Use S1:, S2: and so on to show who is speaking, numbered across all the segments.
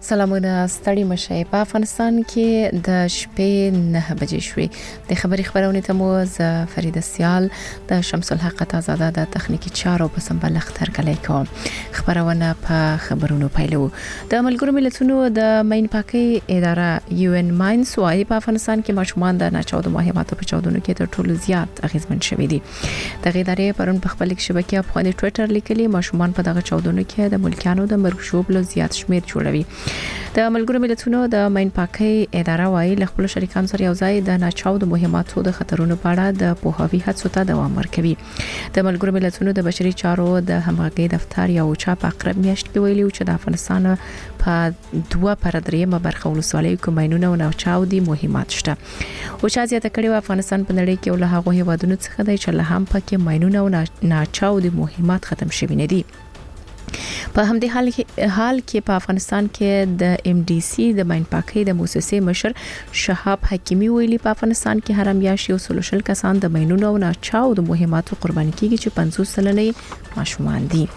S1: سلامونه ستړي مشي په افغانستان کې د شپې 9 بجې شوې د خبري خبرونه ته مو ز فرید سیال د شمس الحق تازاده د تخنیکی چارو په سمبل اختر کلی کوم خبرونه په خبرونو پیلو د ملګرو ملتونو د مین پاکي اداره یو ان ماینز وايي په افغانستان کې ماشومان د ناچاودو مهماتو په چاودنو کې تر ټولو زیات اغیزمن شوي دي د ادارې پرون په خپل شبکې په ټوئیټر لیکلي ماشومان په دغه چاودنو کې د ملکانو د مرګ شوبلو زیات شمیر جوړوي د ملګرو ملتونو د مین پاکي اداره وايي له خپل شریکانو سره یوځای د ناچاودو مهماتو د خطرونو په اړه د پوهاوي هڅو ته دوام ورکوي د ملګرو ملتونو د بشري چارو د همغږي دفتر یو چاپ اقرب میاشت کې ویلي چې د افغانستان په 2/3 برخه ولسوالۍ کې ماینونه او ناچاودي مهمات شته او چې ازیاته کړي افغانستان په نړۍ کې له هغه هیوادونو څخه دی چې له هم پکې ماینونه او ناچاودي مهمات ختم شوي نه دي په همدې حال کې په افغانستان کې د ام ډي سي د ماین پاکي د مؤسسې مشر شهاب حکیمي ویلي په افغانستان کې هر میاشت یو سلوشل کسان د ماینونو او ناچاودو مهماتو قرباني کیږي چې 50 سلنه ماشومان دي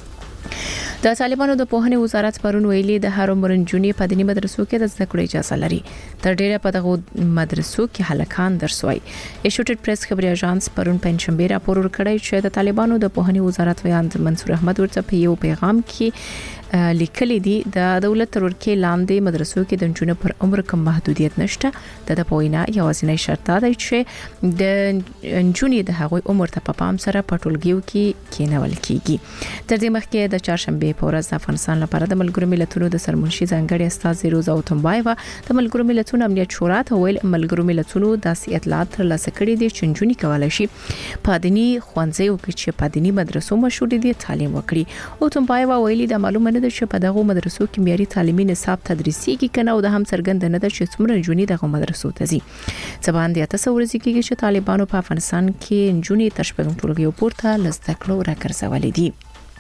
S1: د طالبانو د پوهنې وزارت پرون ویلي د هر عمر نجونې په دیني مدرسو کې د زده کړې اجازه لري تر ډیره په دغه مدرسو کې هلکان درس وایي ایشوټډ پریس خبري اژانس پرون پنځشنبه راپور ورکړی چې د طالبانو د پوهنې وزارت ویاند منصور احمد ورته په یو پیغام کې لیکلي دي د دولت تر ورکې لاندې مدرسو کې د نجونو پر عمر کوم محدودیت نشته د پوینا یوازینی شرط دا دی چې د نجونې د هغوی عمر ته په پام سره په ټولګیو کې کېنول کیږي تر دې مخکې د چهارشنبه په ورځ د افغانستان لپاره د ملګرو ملتونو د سرمنشي ځانګړي استاذ روزا اوتمبایوا د ملګرو ملتونو امنیت شورا ته ویل ملګرو ملتونو داسې اطلاعات ترلاسه کړي دي چې نجونې کولای شي په دیني ښوونځیو کې چې په دیني مدرسو مشهور دي تعلیم وکړي اوتمبایوا ویلي د معلومه د چې په دغه مدرسو کې معیاري تعلیمي نصاب تدریسي کې کنه او د هم څرګند نه ده چې څومره نجونې دغه مدرسو ته ځي ځبان دي تاسو ورزي کېږي چې طالبانو په افغانستان کې نجونې تر شپږم ټولګي پورته لزده کړو راکرځولې دي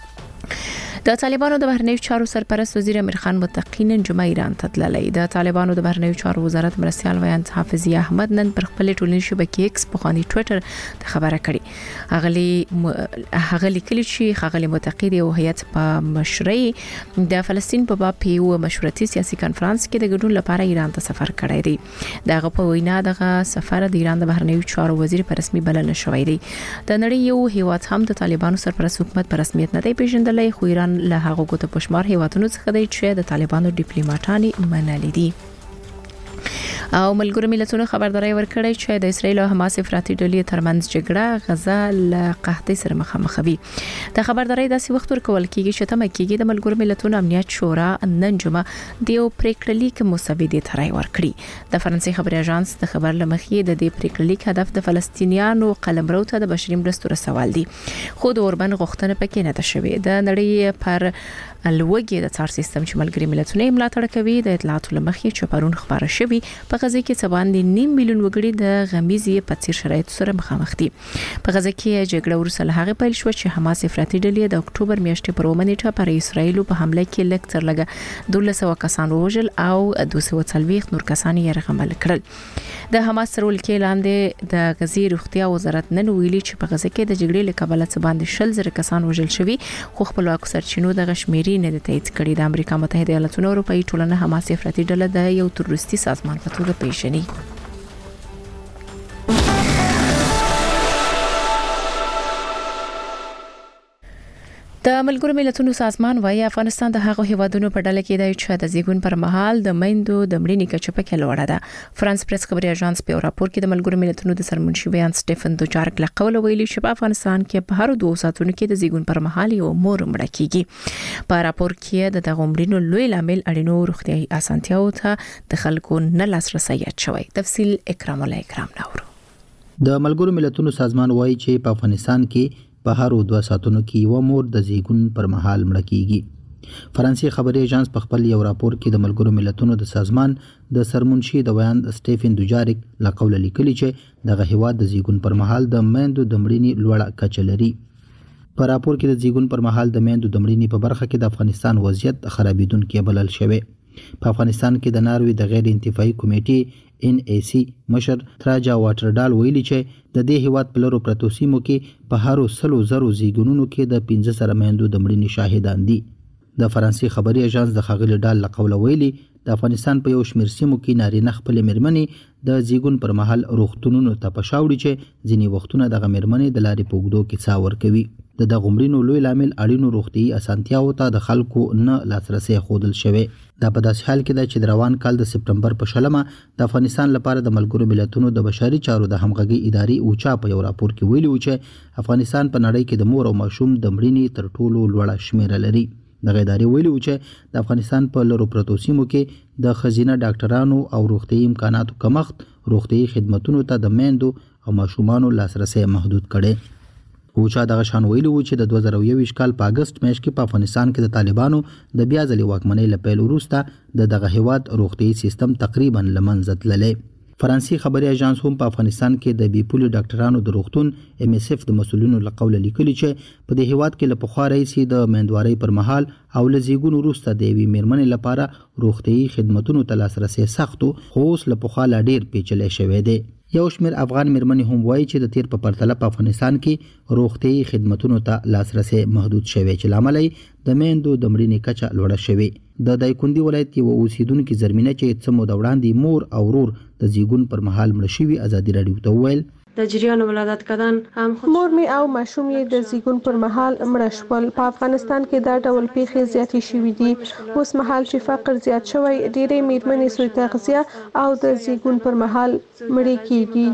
S1: د طالبانو د بهرنیو چارو سرپرست وزیر امیر خان متقین جمعه ایران ته تللی د طالبانو د بهرنیو چارو وزارت مرستيال ویاند حافظي احمد نن پر خپل ټولنیزې شبکې ایکس په خواني ټوئیټر ته خبره کړې هغه لیکلي چې خغلی متقین او هیئت په مشرۍ د فلسطین په باب یو مشورتي سیاسي کانفرنس کې د ګډون لپاره ایران ته سفر کړی دی دغه په وینا دغه سفر د ایران د بهرنیو چارو وزیر په رسمي بلنه شوی دی د نړۍ یو هیواد هم د طالبانو سرپرست حکومت په رسمیت نه دی پیژندلای خو ایران له هغه ګوته پښمار هیوادونو څخه دی چې د طالبانو ډیپلوماټانی منلي دي او ملګرو ملتونو خبرداري ورکړی چې د اسرایل او حماس افراطي ډلې ترمنځ جګړه غزا له قحطۍ سره مخامخ وي د خبرداري داسې وخت ورکول کیږي چې تم کېږي د ملګرو ملتونو امنیت شورا نن جمعه د یو پریکړلیک مسودې ته رائے ورکړي د فرانسې خبري اژانس د خبر لمخې د دې پریکړلیک هدف د فلسطینیانو قلمرو ته د بشري مرستو رسول دي خو د اوربن غوښتنه پکې نه ده شوې د نړۍ پر الوګي د څار سیستم چې ملګري ملتونه ملاتړ کوي د اطلاعاتو لمخې چې پرون خبره شوې په غزه کې څه باندې 9 میلیون وګړي د غمیزې په څیر شرایطو سره مخامخ دي په غزه کې جګړه ورسره هغه پیل شو چې حماس افراطي ډلې د اکتوبر میاشتې پر ومنېټه پر اسرایل په حمله کې لږ تر لږه 1200 کسان وژل او 240 نور کسان یې رغمل کړل د حماس سره ولکې لاندې د غزي روغتیا وزارت نن ویلي چې په غزه کې د جګړې له کبله څه باندې 1000 کسان وژل شوي خو خپلواکو سرچینو د غشمیري نه د تایید کړي د امریکا متحده ایالاتونو او اروپאי ټولنه حماس افراطي ډله د یو تروریستي سازمان په توګه پیژني د ملګرو ملتونو سازمان وايي افغانستان د هغو هیوادونو په ډله کې دی چې د زیګون پر مهال د میندو د مړینې کچه پکې لوړه ده فرانس پریس خبري اژانس په راپور کې د ملګرو ملتونو د سرمنشي ویاند سټيفن دوچارک لقول ویلي چې په افغانستان کې په هر 2 ساعتونو کې د زیګون پر مهال یو مور مړه کیږي په راپور کې د دغه مړینو لوی لامل اړینو روغتيایي اسانتیاو ته د خلکو نه لاسرسي شوی تفصیل اکرام الله اکرام نورو
S2: د ملګرو ملتونو سازمان وايي چې په افغانستان کې په هر 2 ساعتونو کې یو مور د زیګون پر مهال مړه کیږي فرانسې خبري اژانس په خپل یو راپور کې د ملګرو ملتونو د سازمان د سرمنشي د ویاند سټيفن دوجارک لقول لیکلي چې دغه هیواد د زیګون پر مهال د میندو د مړینې لوړه کچه لري په راپور کې د زیګون پر مهال د میندو د مړینې په برخه کې د افغانستان وضعیت خرابېدونکې بلل شوی په افغانستان کې د ناروې د غیر انتفاعي کمیټې NAC مشر تراجا واټرډال ویلي چې د دې هیواد په لرو پرتو سیمو کې په هر 100 زیګونونو کې د 15 سره میندو د مړینې شاهدان دي د فرانسې خبري اژانس د ښاغلي ډال له قوله ویلي د افغانستان په یو شمېر سیمو کې نارینه خپلې مېرمنې د زیږون پر مهال روغتونونو ته په شا وړي چې ځینې وختونه دغه مېرمنې د لارې په اوږدو کې څاه ورکوي. د دغو مړینو لوی لامل اړینو روغتیایي اسانتیاوو ته د خلکو نه لاسرسی ښودل شوی. دا په داسې حال کې ده چې د روان کال د سپټمبر په 20 د افغانستان لپاره د ملګرو ملتونو د بشري چارو د همغږي ادارې اوچا په یو راپور کې ویلي و چې افغانستان په نړۍ کې د مور او ماشوم د مړینې تر ټولو لوړه شمیره لري. دغه ادارې ویلي و چې د افغانستان په لرو پرتو سیمو کې د ښځینه ډاکټرانو او روغتیایي امکاناتو کمښت روغتیایي خدمتونو ته د میندو او ماشومانو لاسرسی محدود کړي. اوچا دغه شان ویلي و چې د 2021 کال په اگست میاشت کې په افغانستان کې د طالبانو د بیا ځلې واکمنۍ له پیل وروسته دغه هیواد روغتیایي سیستم تقریبا له منځه تللی. فرانسې خبري اژانس هم په افغانستان کې د بیپولي ډاکټرانو د روغتون MSF د مسؤلینو له قوله لیکلي چې په دې هیواد کې له پخوا راهیسې د میندوارۍ پر مهال او له زیږون وروسته د یوې مېرمنې لپاره روغتیایي خدمتونو ته لاسرسی سخت و، خو اوس له پخوا لا ډېر پیچلی شوی دی. یو شمېر افغان مېرمنې هم وایي چې د تیر په پرتله په افغانستان کې روغتیایي خدمتونو ته لاسرسی محدود شوی چې له امله یې د میندو د مړینې کچه لوړه شوې. د دایکنډي ولایت یوه اوسیدونکې زرمینه چې څه موده وړاندې مور او ورور د زیږون پر مهال مړه شوي ازادي راډیو ته وویل
S3: در جریان ولادت کردن
S4: مور می او ماشوم یې د زیږون پر مهال مړه شول. په افغانستان کې دا ډول پیښې زیاتې شوې دي. اوس مهال چې فقر زیات شوی ډېرې مېرمنې سوی تغذیه او د زیږون پر مهال مړې کیږي.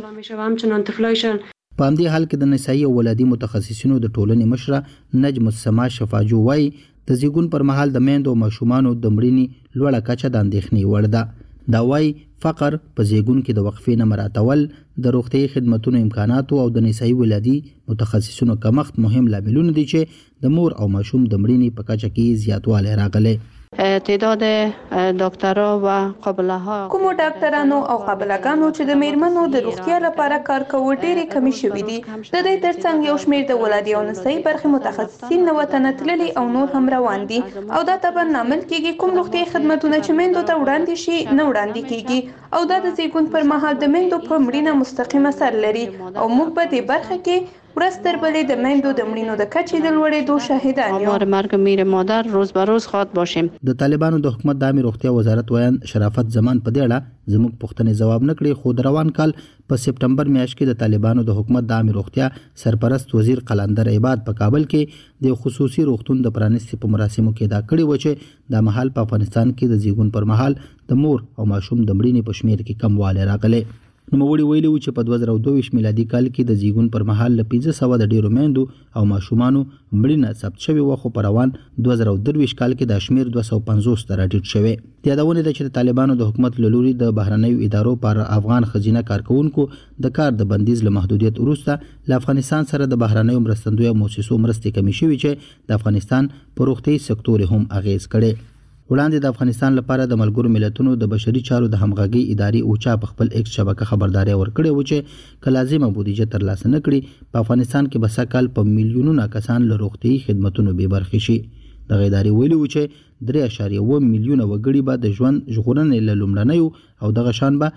S2: په همدې حال کې د نسایي او ولادي متخصصینو د ټولنې مشره نجم السما شفاجو وایي د زیږون پر مهال د میندو او ماشومانو د مړینې لوړه کچه د اندېښنې وړ ده. دا وایي فقر په زیږون کې د وقفې نه مراعاتول، د روغتیایي خدمتونو امکاناتو او د نسایي ولادي متخصصینو کمښت مهم لاملونه دي چې د مور او ماشوم د مړینې په کچه کې زیاتوالی راغلی.
S3: تعداد دکترها و قابله ها
S4: کومو ډاکټرانو او قابله‌ګانو چې د میرمنو د روغتیا لپاره کار کوي ډېرې کمی شوې دي. د دې ترڅنګ یو شمېر د ولادي او نسایي برخې متخصصین نه وطن تللي او نور هم روان دي او دا طبعا لامل کېږي کوم روغتیایي خدمتونه چې میندو ته وړاندې شي نه وړاندې کېږي او دا د زیږون پر مهال د میندو په مړینه مستقیم اثر لري او موږ په دې برخه کې ورځ تر بلې د میندو د مړینو د کچې د لوړېدو شاهدان یو.
S3: مرگ میر مادر روز به روز خواهد باشیم.
S2: د طالبانو د حکومت د عامه روغتیا وزارت ویان شرافت زمان په دې اړه زموږ پوښتنې ځواب نه کړي، خو د روان کال په سپټمبر میاشت کې د طالبانو د حکومت د عامه روغتیا سرپرست وزیر قلندر عباد په کابل کې د خصوصي روغتون د پرانیستي په مراسمو کې دا کړي و چې د مهال په افغانستان کې د زیږون پر مهال د مور او ماشوم د مړینې په شمیر کې کموالی راغلی. نوموړي ویلي و چې په 2022 میلادي کال کې د زیږون پر مهال له 1500 د ډیرو میندو او ماشومانو مړینه ثبت شوې و، خو په روان 2023 کال کې د شمیر 250 ته راټیټ شوی. د یادونه ده چې د طالبانو د حکومت له لوري د بهرنیو ادارو پر افغان ښځینه کارکونکو د کار د بندیز له محدودیت وروسته له افغانستان سره د بهرنیو مرستندویه مؤسسو مرستې کمې شوې چې د افغانستان په روغتیایي سکتور هم اغیز کړي. وړاندې د افغانستان لپاره د ملګرو ملتونو د بشري چارو د همغږي ادارې اوچا په خپل ایکس شبکه خبرداري ورکړې و چې که لازمه بودیجه ترلاسه نه کړي په افغانستان کې به سږ کال په میلیونونه کسان له روغتیایي خدمتونو بې برخې شي. دغه ادارې ویلي و چې 3.1 میلیونه وګړي به د ژوند ژغورنې له لومړنیو او دغه شان به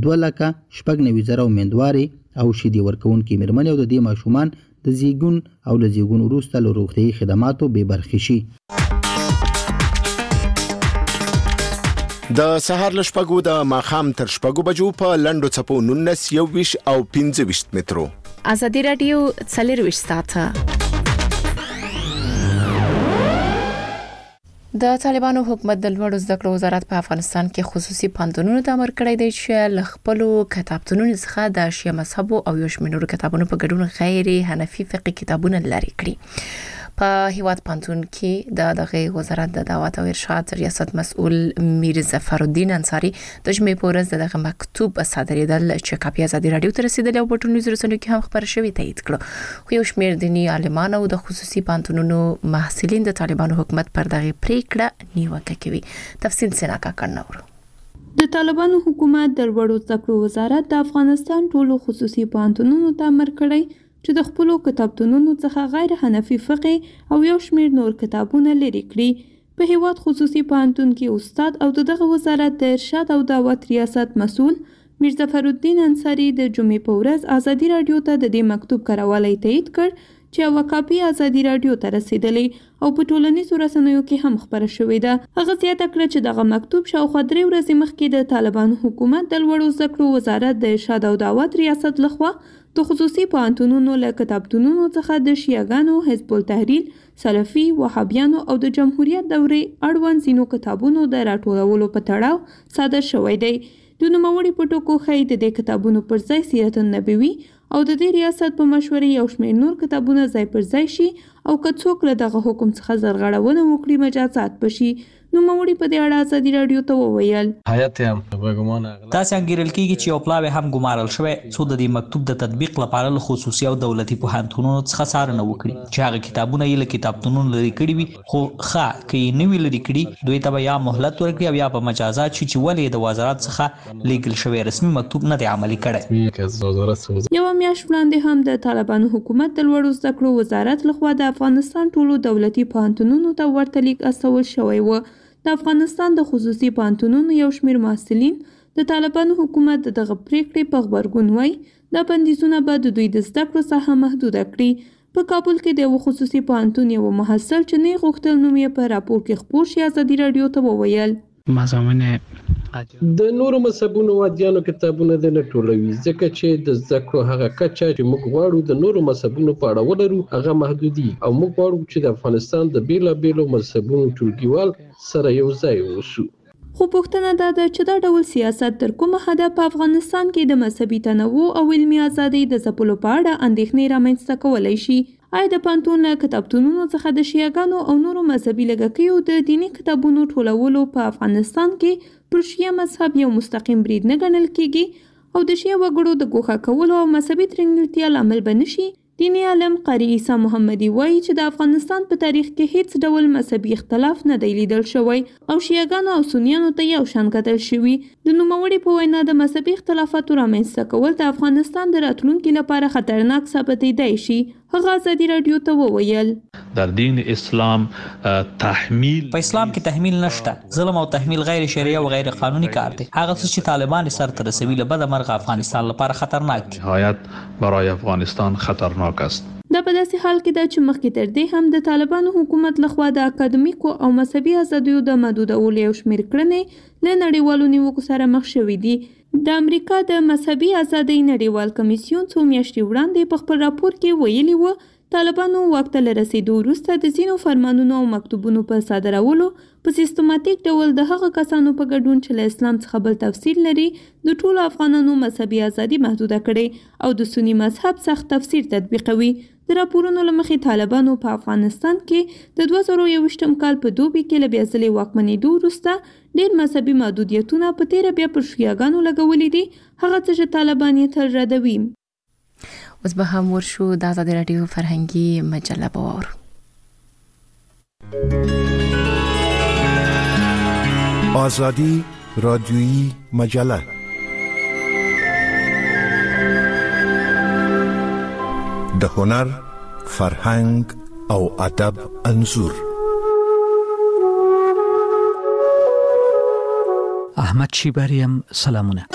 S2: 2,96,000 امیندوارې او شیدې ورکوونکې مېرمنې او د دې ماشومان د زیږون او له زیږون وروسته له روغتیایي خدماتو بې برخې شي.
S5: د سهار له شپږو د ماښام تر شپږو بجو په لنډو څپو 19 21 او 25 مترو.
S1: ازادي راډیو 24 ساعته. د طالبانو حکومت د لوړو زده کړو وزارت په افغانستان کې خصوصي پوهنتونونو ته امر کړی دی چې له خپلو کتابتونونو څخه د شیعه مذهب او یو شمېر نورو کتابونو په ګډون غیر حنفي فقهي کتابونه لرې کړي. په هیواد پوهنتون کې دغه وزارت د دعوت او ارشاد ریاست مسؤل میر ظفرالدین انصاری د جمعې په ورځ دغه مکتوب صادریدل چې کاپي ازادي راډیو ته رسیدلی او په ټولنیزو رسنیو کې هم خبر شوی تایید کړ. خو یو شمېر دیني عالمان او د خصوصي پوهنتونونو محصلین د طالبانو حکومت پر دغه پریکړه نیوکه کوي. تفصیل سیناکا کړنور.
S6: د طالبانو حکومت د لوړو زده کړو وزارت د افغانستان ټولو خصوصي پوهنتونونو ته امر کړی چې د خپلو کتابتونونو څخه غیر حنفي فقه او یو شمېر نور کتابونه لرې کړي. په هیواد خصوصي پوهنتون کې استاد او دغه وزارت د ارشاد او دعوت ریاست مسؤل میر ظفرالدین انصاری د جمعې په ورځ ازادي راډیو ته د دې مکتوب کراوالی تایید کړ چې یوه کاپي ازادي راډیو ته رسېدلې او په ټولنیزو رسنیو کې هم خپره شوې ده. هغه زیاته کړه چې دغه مکتوب شاوخوا 3 ورځې مخکې د طالبانو حکومت د لوړو زده کړو وزارت د ارشاد او دعوت ریاست لخوا د خصوصي پوهنتونونو له کتابتونونو څخه د شیعاګانو، حزب التحریر، سلفي، وهابیانو او د جمهوریت دورې اړوند ځینو کتابونو د راټولولو په تړاو صادر شوی دی. د نوموړي په ټکو ښایي د دې کتابونو پر ځای سیرت النبوي او د دې ریاست په مشورې یو شمېر نور کتابونه ځای پر ځای شي او که څوک له دغه حکم څخه زرغړونه وکړي مجازات بشي. نوموړي په دې اړه ازادي راډیو ته وویل
S7: تاسې انګیرل کېږي چې یو پلاوی هم ګمارل شوی څو د دې مکتوب د تطبیق لپاره له خصوصي او دولتي پوهنتونونو څخه څارنه وکړي چې هغه کتابونه یې له کتابتونونو لرې کړي وي، خو ښه که یې نه وي لرې کړي دوی ته به یا مهلت ورکړي او یا په مجازات شي چې ولې د وزارت څخه لیږل شوی رسمي مکتوب نه دی عملي کړی.
S6: یوه میاشت وړاندې هم د طالبانو حکومت د لوړو زده کړو وزارت لخوا د افغانستان ټولو دولتي پوهنتونونو ته ورته لیک استول شوی و. د افغانستان د خصوصي پوهنتونونو یو شمېر محصلین د طالبانو حکومت د دغه پریکړې په غبرګون وایي دا بندیزونه به د دوی د زده کړو ساحه محدوده کړي. په کابل کې د یو خصوصي پوهنتون یو محصل چې نه غوښتل نوم یې په راپور کې خپور شي ازادي راډیو ته وویل
S8: مضامین د نورو مذهبونو ادیانو کتابونه د نټولوي ځکه چې د زده کړو هغه کچه چې موږ غواړو د نورو مذهبونو په اړه ولرو هغه محدودي او موږ غواړو چې د افغانستان د بیلابیلو مذهبونو ټولګیوال سره یو ځای اوسو.
S6: خو پوښتنه دا ده چې دا ډول سیاست تر کومه حده په افغانستان کې د مذهبي تنوع او علمي ازادۍ د ځپلو په اړه اندېښنې رامنځته کولی شي. آیا د پوهنتون له کتابتونونو څخه د شیعاګانو او نورو مذهبي لږکیو د دیني کتابونو ټولولو په افغانستان کې پر شیعه مذهب یو مستقیم برید نه ګڼل کیږي او د شیعه وګړو د ګوښه کولو او مذهبي ترنګلتیا لامل به نه شي؟ دیني عالم قاري عیسی محمدي وایي چې د افغانستان په تاریخ کې هیڅ ډول مذهبي اختلاف نه دی لیدل شوی او شیعاګانو او سنیانو ته یو شان کتل شوي. د نوموړي په وینا د مذهبي اختلافاتو رامنځته کول د افغانستان د راتلونکي لپاره خطرناک ثابتېدای شي. هغه ازادي راډیو ته وویل
S9: در دین اسلام تحمیل
S7: په اسلام کې تحمیل نشته. ظلم او تحمیل غیر شرعي او غیر قانوني کار دی. هغه څه چې طالبان سرته رسوي له بده مرغه افغانستان لپاره خطرناک دی.
S9: نهایت برای افغانستان خطرناک است.
S6: دا په داسې حال کې ده چې مخکې تر دې هم د طالبانو حکومت لخوا د اکاډمیکو او مذهبي ازادیو د محدودولو یو شمېر کړنې له نړیوالو نیوکو سره مخ شوي دي. د امریکا د مذهبي ازادۍ نړیوال کمیسیون څو میاشتې وړاندې په خپل راپور کې ویلي و طالبانو واک ته له رسېدو وروسته د ځینو فرمانونو او مکتوبونو په صادرولو په سیستماتیک ډول د هغه کسانو په ګډون چې له اسلام څخه بل تفسیر لري د ټولو افغانانو مذهبي ازادي محدوده کړي او د سني مذهب سخت تفسیر تطبیقوي. د راپورونو له مخې طالبانو په افغانستان کې د 2021 کال په دوبي کې له بیا ځلې واکمنېدو وروسته ډېر مذهبي محدودیتونه په تیره بیا پر شیعاګانو لګولي دي، هغه څه چې طالبان یې تل ردوي.
S1: اوس به هم ورشو د ازادي راډیو فرهنګي مجله به واورو.
S10: آزادی رادیویی مجله د هنر، فرهنګ او ادب انځور.
S11: احمد شیبریم سلامونه.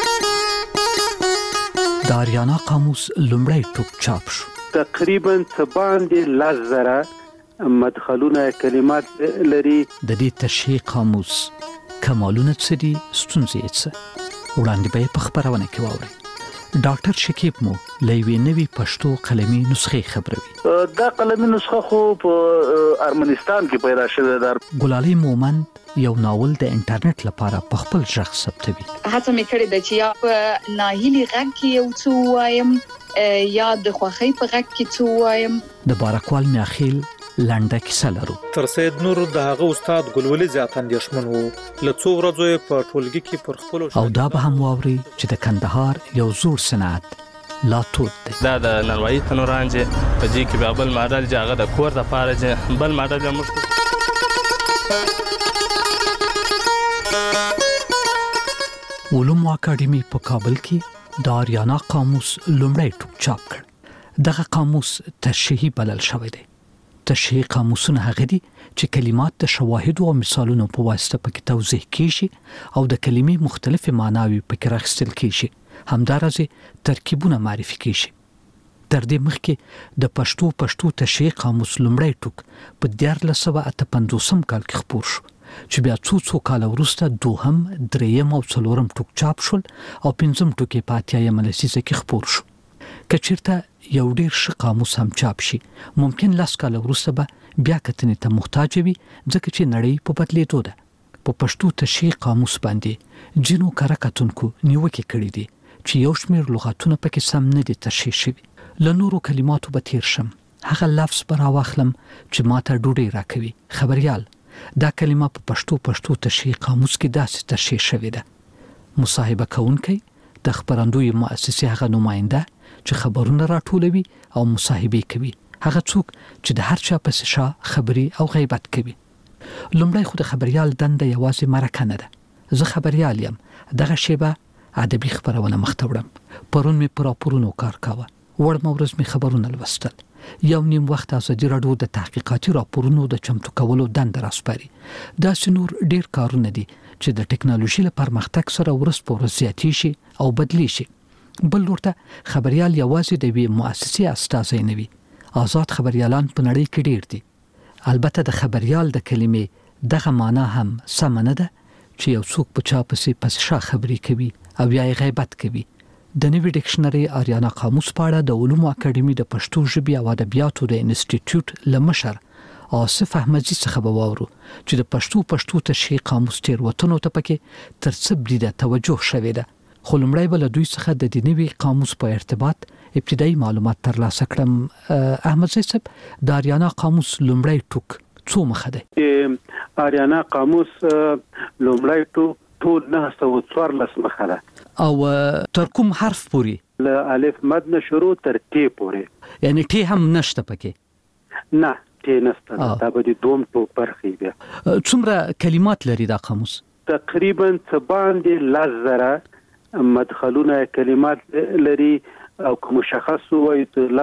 S11: د آریانا قاموس لومړی ټوک چاپ شو.
S12: تقریبا باندې 10,000 مدخلونه کلمات لري.
S11: د دې تشریح قاموس کمالونه څه دي، ستونزې څه؟ وړاندې به په خبرونه کې واورئ. ډاکټر شکیب مو لوي نوي پښتو قلمي نسخې خبروي.
S12: دا قلمي نسخه خو په ارمنستان کې پیدا شوې ده.
S11: ګلالي مومند یو ناول د انټرنیټ لپاره په خپل ژغ ثبتوي.
S13: هڅه مې کړې ده چې یا په ناهیلي غږ کې یو څه وایم یا د خوښۍ په غږ کې څه وایم.
S11: د بارکوال میاخیل لنډه کیسه لرو.
S14: تر سید نور د هغه استاد ګلولي زیات اندېښمن وو. له څو ورځې په ټولګي کې پر خپل
S11: او دا به هم واوري چې د کندهار یو زوړ صنعت لا توت دی.
S15: دا د نانوایي تنورانجه په دې کې به بل ماډل جاغه د کور د پاره بل ماډل موږ
S11: علومو اکاډمي په کابل کې د آریانا قاموس لومړی ټوک چاپ کړ. دغه قاموس تشریحي بلل شوی دی. تشریحي قاموسونه هغه دي چې کلمات د شواهدو او مثالونو په واسطه پکې توضیح کیږي او د کلمې مختلفې معناوي پکې راخستل کیږي. همدارسه ترکیبونه معرفي کیږي. تر دې مخکې د پښتو تشریح قاموس لومړی ټوک په 1958 کال کې خپور شو چې بیا څو کال وروسته دوهم، دریم او څلورم ټوک چاپ شول او پنځم ټوک په 80 لسیزه کې خپور شو. که چیرته یو ډیر ښه قاموس هم چاپ شي، ممکن 10 کال وروسته به بیا کتنې ته محتاج وي، ځکه چې نړۍ په بدلیدو ده. په پښتو تشریح قاموس باندې جنو کره کتونکو نیوکې کړې دي چې یو شمېر لغاتونه پکې سم نه دي تشریح شوي. له نورو کلماتو به تیر شم، هغه لفظ به راواخلم چې ماته ډوډۍ راکوي. خبریال، دا کلمه په پښتو تشریح قاموس کې داسې تشریح شوې ده. مصاحبه کوونکی د خبرندوی مؤسسې هغه نماینده چې خبرونه راټولوي او مصاحبه کوي، هغه څوک چې د هر چا په شا خبري او غیبت کوي. لومړی خو د خبریال دنده یوازې مرکه نه ده. زه خبریال یم، دغه شیبه ادبي خبرونه مخته وړم. پرون مې پر راپورونو کار کاوه، وړم ورځ مې خبرونه لوستل. یو نیم وخت ازادي راډیو د تحقیقاتي راپورونو د چمتو کولو دنده راسپاري. دا نور ډیر کارونه دي چې د ټکنالوژي له پرمختګ سره ورځ په ورځ زیاتې شي او بدلی شي. بل ورته خبریال یوازې د وی مؤسسې استازی نه وي. آزاد خبریالان په نړۍ کې ډیر دي. البته د خبریال د کلمې دغه معنا هم سم نه ده چې یو څوک په چا پسې شا خبري کوي او یا غیبت کوي. د نوي ډکشنري آریانا قاموس په اړه د علومو اکاډمي د پښتو ژبې او ادبیاتو د انسټیټیوټ لمشر آصف احمدزي څخه به واورو چې د پښتو تشریح قاموس تیروتنو ته پکې تر څه بریده توجه شوې ده. خو لومړی به له دوی څخه د دې نوي قاموس په ارتباط ابتدایي معلومات ترلاسه کړم. احمدزي صاحب، د آریانا قاموس لومړی ټوک څو مخه ده؟
S12: آریانا قاموس لومړی ټوک ټول 914 مخه ده
S11: او تر کوم حرف پوری؟
S12: له الف مد نه شروع تر ت پوری.
S11: یعنی ت هم نشته پکې؟
S12: نه، ت نشته. دا به د دوم ټوک برخې بیا.
S11: څومره کلمات لري دا قاموس؟
S12: تقریبا څه باندې 10,000 مدخلونه کلمات لري او کوم مشخص وایي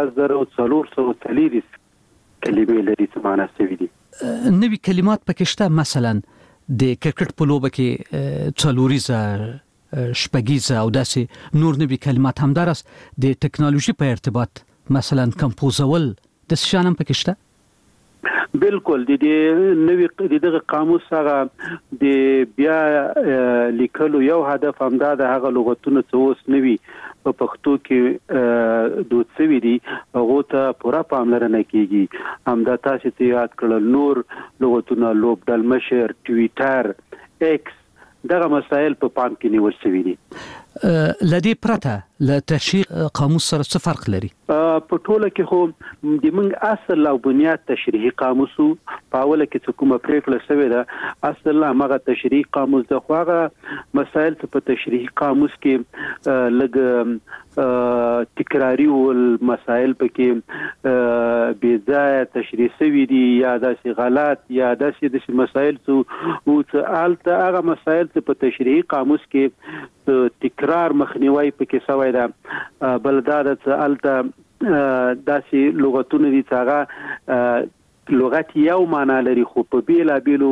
S12: 10,430 کلمې لري څه معنا سوي دي.
S11: نوي کلمات پکې شته، مثلا د کرکټ په لوبه کې څلوریزه شپږیزه او داسې نور نوي کلمات هم درس. د ټکنالوژي په ارتباط مثلا کمپوزول د شانم پکې شته.
S12: بالکل د دې نوې دغه قاموس هغه د بیا لیکلو یو هدف هم دا د هغه لغتونه څه اوس نوي په پښتو کې دوت سوي دي هغه ته پوره پاملرنه کیږي. همدا تاسو ته یاد کړل نور لغتونه لوبډل مشر، ټویټر، ایکس، دغه مسائل په پام کې نیول شوي دي.
S11: لدی پرته له تشریح قاموس سره څه فرق لري؟
S12: په ټوله کې خو د موږ اصل او بنیاد تشریحي قاموس په اوله کې کومه پریکړه شوې ده، اصل هغه تشریحي قاموس د خو هغه مسائل په تشریحي قاموس کې لږ تکراری ول مسائل پکې بې ځای تشریح شوي دي یا داسې غلط یا داسې مسائل او څه هغه مسائل په تشریحي قاموس کې تکرار مخنیوي پکې شوی ده. بل دا د الته داسې لغتونه دي چې هغه لغت یو معنا لري خو په بیلابیلو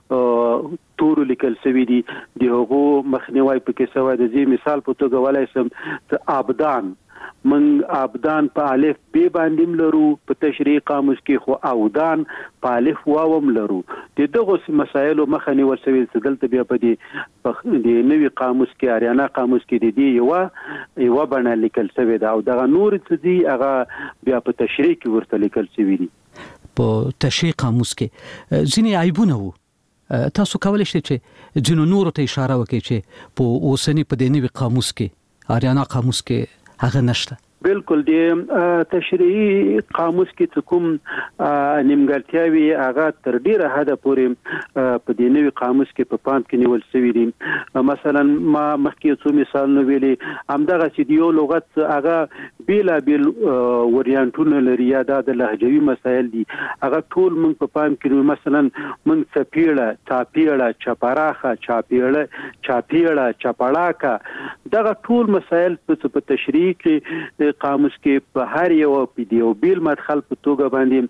S12: تورو لیکل شوی دي، د هغو مخنیوي پکې شوی ده. زی مثال په توګه ولای شم چې آبدان، من آبدان په الف ب باندې لرو په تشریح قاموس کې، خو اودان په الف واو لرو. دغه مسایلو مخنیوي شوی چې دلته بیا په دې نوي قاموس کې آریانا قاموس کې د دې یو بڼه لیکل شوی ده او دغه نور څه دي هغه بیا په تشریح کې ورته لیکل شوی دي.
S11: په تشریح قاموس کې ځینې عیبونه وو. تاسو کولی شئ چې ځینو نورو ته اشاره وکړئ چې په اوسني په دې نوي قاموس کې آریانا قاموس کې هغه نشته؟
S12: بالکل د تشریحي قاموس کې کوم نیمګړتیاوي هغه تر ډیره حده پورې په دې نوي قاموس کې په پام کې نیول شوی دي. مثلا ما مخکې څو مثالونه ویلي، همدغه چې یو لغت هغه بیلابیل وریانټونه لري یا د لهجوي مسایل دي، هغه ټول موږ په پام کې نیو. مثلا موږ څپیړه، چاپیړه، چپراخه، چاپیړه، چپړاکه، دغه ټول مسایل په تشریح کې قاموس کې په هر یو پیډیو بیل مدخل په توګه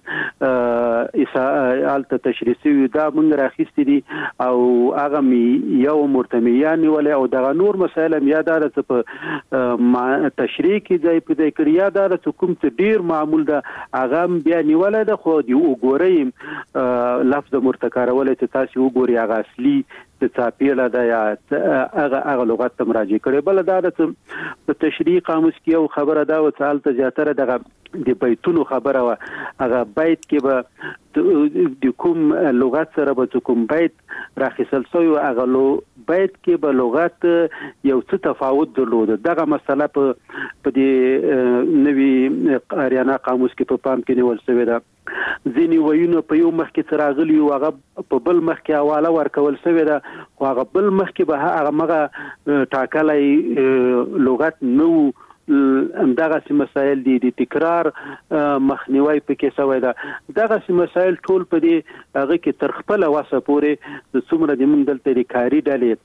S12: باندې الته تشریح شوی دا موږ راخیستې دي او هغه یو مرتمیان ولې او دغه نور مسایل هم یاد راځي په تشریح کې ځای په ځای کړی یا دا د کوم څه ډیر معمول ده هغه بیا نیولای ده خو دی وګورئ لفظ مرتکارولای چې تاسو وګورئ هغه اصلي د څاپیله ده یا هغه لغت ته مراجعه کړي. بل دا د تشریح قاموس کې یو خبره دا و چې حالت زیاتره دغه د بیتونو خبره و هغه بیت کې به د کوم لغت سره به کوم بیت راخیستل شوی هغه بیت کې به لغت یو څه تفاوت درلود. دغه مسله په دې نوی آریانا قاموس کې په پام کې نیول شوی ده. ځینې ویونه په یو مخ کې راغلي او هغه په بل مخ کې حواله ورکول شوی ده خو هغه بل مخ کې به هغه مغه ټاکلای لغت نو همدغه مسایل دي د تکرار مخنیوي پکې شوی ده. دغه مسایل ټول په دې هغه کې تر خپل واسه پورې د څومره د موږ دلته د کاری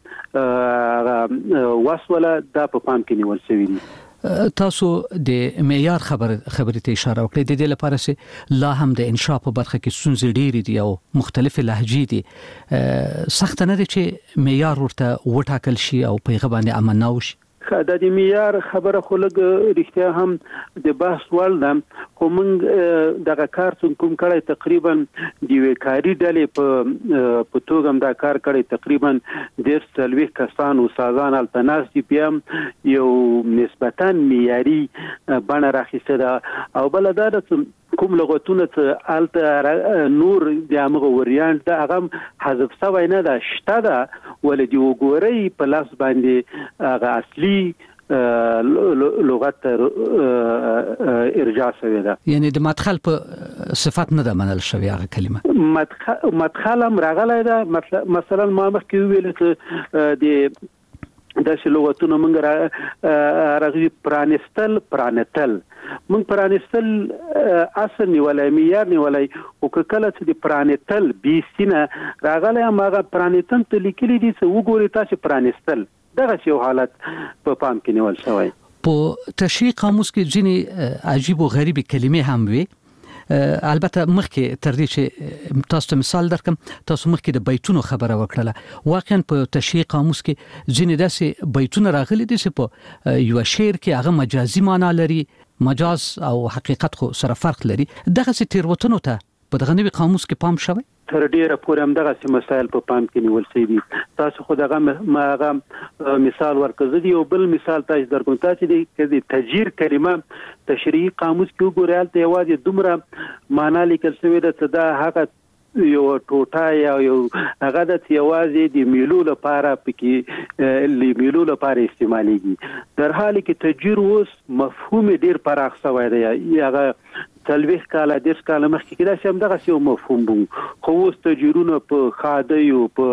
S12: ډلې واسوله دا په پام کې نیول شوی دي.
S11: تاسو د معیار خبرې ته اشاره وکړئ. د دې لپاره چې لا هم د انشاء په برخه کې ستونزې ډېرې دي او مختلف لهجې دي. سخت نه دی چې معیار ورته وټاکل شي او په هغه باندې عمل نه وشي.
S12: د دې معیار خبره خو لږ رښتیا هم د بحث وړ ده خو موږ دغه کار څنګه کوم کړی تقریبا د وکاري ډلې په توګه هم دا کار کړی تقریبا 40 کسان او سازان التناس دي بیا یو نسبتا معیاري بڼه راخیسته ده او بل دا کوم لغتونه چې الته نور د هغه وریانت د هغه حذف شوی نه ده شته ده ولې دی وګورئ په لاس باندې هغه اصلي لغت ارجاع شوی ده.
S11: یعنی د مدخل په صفت نه ده منل شوی هغه کلمه
S12: مدخل هم راغلی ده. مثلا ما مخکې ویل چې د داسې لغتونه موږ راغلي پرانستل موږ پرانستل اصل نیولای معیار نیولای او کله چې د پرانستل بي سینه راغلی هغه پرانستل ته لیکلي دي چې وګورئ تاسو پرانستل دغه یو حالت په پام کې نیول شوی.
S11: په تشریح قاموس کې ځینې عجیب او غریب کلمې هم وي. البته مخکې تر دې چې تاسو ته مثال درکم تاسو مخکې د بیتونو خبره وکړه. واقعا په تشریح قاموس کې ځینې داسې بیتونه راغلي دي چې په یو شعر کې هغه مجازي معنا لري. مجاز او حقیقت خو سره فرق لري. دغه څه تیروتنو ته په دغه نوي قاموس کې پام شوی.
S12: تر ډیره پورې هم دغه مسایل په پام کې نیول شوی دي. تاسو خو دغه مثال ورکړئ دی او بل مثال تاسو درکوم تاسو د تجیر کلمه تشریح قاموس کې وګورئ ته یوازې دومره معنا لیکل شوی ده چې دا هغه یو ټوټه یا یو هغه د یوازې د میلو لپاره پکې میلو لپاره استعمالېږي در حالی کې تجیر اوس مفهوم ډیر پراخ شوی دی. هغه 30 کاله 10 کاله مخکې کې دا هم دغه یو مفهوم وو خو اوس تجربه په خاده یو په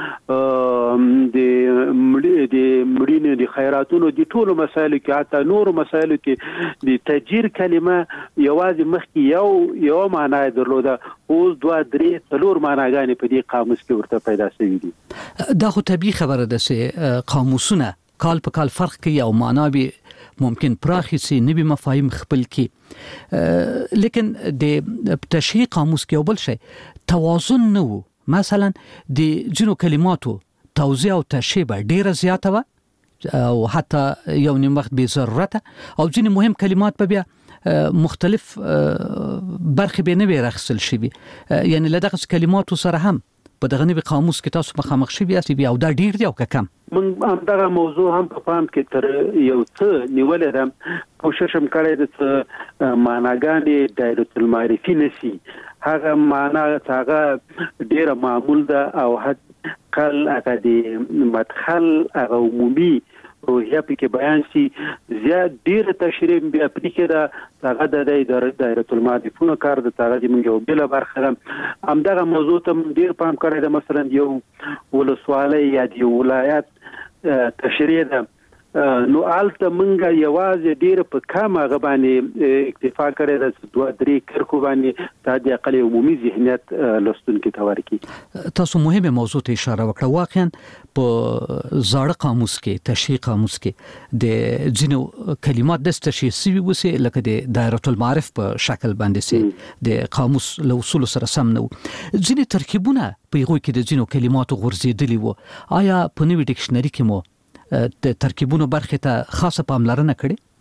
S12: د مړینې د خیراتونو د ټولو مسایلو کې حتی نور مسایلو کې د تجیر کلمه یوازې مخکې یو معنا درلوده اوس 2-3 معناګانې په دې قاموس کې ورته پیدا شوې دي.
S11: دا خو طبيعي خبره ده چې قاموسونه کال په کال فرق کوي او معنا به ممکن پراخي سي نوي مفاهیم خپل کی. لیکن د تشریح قاموس کې بل شي توازن نه وو. مثلا د جنو کلماتو توزیع او تشریح ډیره زیاته و او حتی یو نیم وخت به ضرورت او جن مهم کلمات په بیا مختلف برخه به نه راخصل شي. یعنی لدغه کلماتو سره هم په دغه نوي قاموس کې تاسو مخامخ شي بیا او دا ډیر دی او کم.
S12: موږ هم دغه موضوع هم په پام کې تر یو څه نیولې ده. کوشش هم کړی د معناګانې دایره المعرفي نشي هغه معنا هغه ډیره معمول ده او حد کل هغه د مدخل هغه عمومي روحیه پکې بیان شي زیات ډیره تشریح بیا پکې ده هغه د دایره المعرفي کار د هغه د موږ یو بل برخه هم دغه موضوع ته ډیر پام کړی ده. مثلا یو ولسوالۍ یا د ولایت تشریح ده نو آلته منګه یوازې ډیر په کم هغه باندې اکتفا کړی د 2-3 کرکو باندې د اقل عمومي ذهنیت لوستونکو ته ورکی.
S11: تاسو مهمه موضوع ته اشاره وکړه. واقعا په زاړه قاموس کې تشریح قاموس کې د جنو کلمات د تشریح سوي وسه لکه د دایره المعارف په شکل باندې سي د قاموس له اصول سره سم نه ځینې ترکیبونه په یوه کې د جنو کلماتو غورځېدلي وو. آیا په نوي ډکشنري کې مو د ترکیبونو برخه ته خاصه پاملرنه کړې؟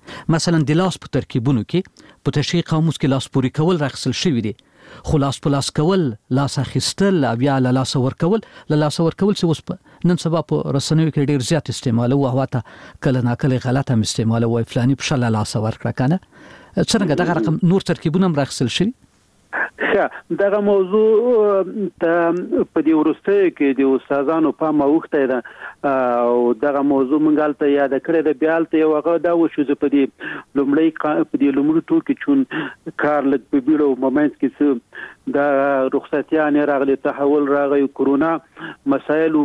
S11: مثلا د لاس په ترکیبونو کې په تشریح قاموس کې لاس پوري کول راخصل شوی دی، خو لاس په لاس کول، لاس اخیستل او بیا له لاس ورکول چې اوس په نن سبا په رسنیو کې ډیر زیات استعمال او هوا ته کله ناکله غلط هم استعمال وای فلانی په شل لاس ورکړه کنه. څنګه دغه رقم نور ترکیبونه هم راخصل شوی؟
S12: دغه موضوع ته په دې ورسته کې د استادانو په موخته ده او دغه موضوع مونږ ته یاد کړی د بیالته یو هغه دا و چې په دې لومړی ټوکی چون کار لږ په بیړو مومنت کې د رخصتیان راغلي، تحول راغی، کرونا مسایل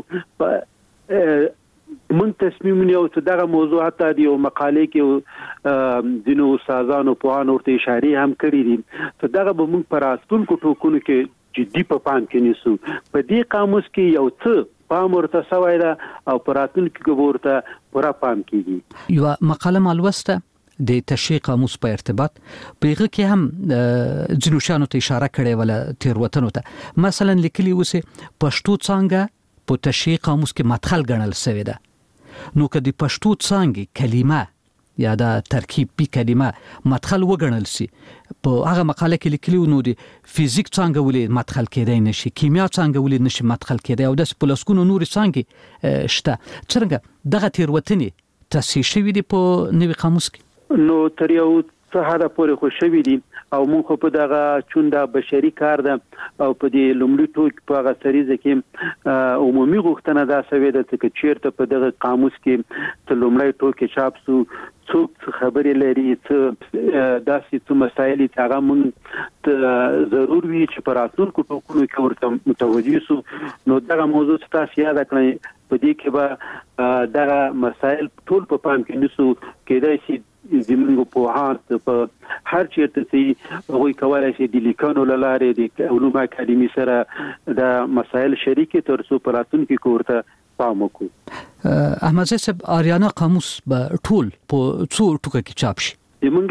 S12: من تصمیم نیو چې دغه موضوع حتی د یو مقالې کې ځینو استادانو پوهانو ورته اشاره هم کړې دي چې دغه به موږ پر راتلونکو ټوکونو کې جدي په پام کې نیسو. په دې قاموس کې یو څه پام ورته شوی ده او پر راتلونکو کې ورته پوره پام کیږي.
S11: یو مقاله مالوسته د تشریح قاموس په ارتباط پیغه کې هم ځینو شانو ته اشاره کړې ولا تیروتنو ته، مثلا لیکلي وسه پښتو څنګه په تشریح قاموس کې مدخل ګڼل شوی ده، نو که د پښتو څنګه کلمه یا د ترکیب پی کلمه مدخل وګڼل شي، په هغه مقاله کې لیکلی نو د فزیک څنګه ولې مدخل کېدای نشي، کیمیا څنګه ولې نشي مدخل کېدای او د پلسکونو نور څنګه شته. څنګه دغه تیروتنې تصحیح شوی دی په نوې قاموس کې؟
S12: نو تر یو څه حد پورې خو شوی دی او مونږ په دغه چون د بشري کار ده او په دې لومړي ټوک په هغه سریزه کې عمومي غوښتنه دا شوې ده چې چیرته په دغه قاموس کې ته لومړی ټوک چاپ سو څوک خبرې لري، څه داسې څه مسایل چې هغه مونږ ضرور وي چې په راتلونکو ټوکونو کې ورته متوجه سو. نو دغه موضوع تاسو یاد کړئ په دې کې به دغه مسایل ټول په پام کې نیسو. کېدای شي زموږ په هغه په هر چیرته چې وګورئ کولای شي د لیکونو لاره د علوم اکاډمي سره د مسایل شریکي تر څو په راتلونکي کې ورته پام وکړو.
S11: احمد صاحب آریانا قاموس به ټول په څو ټوکو کې چاپ شي؟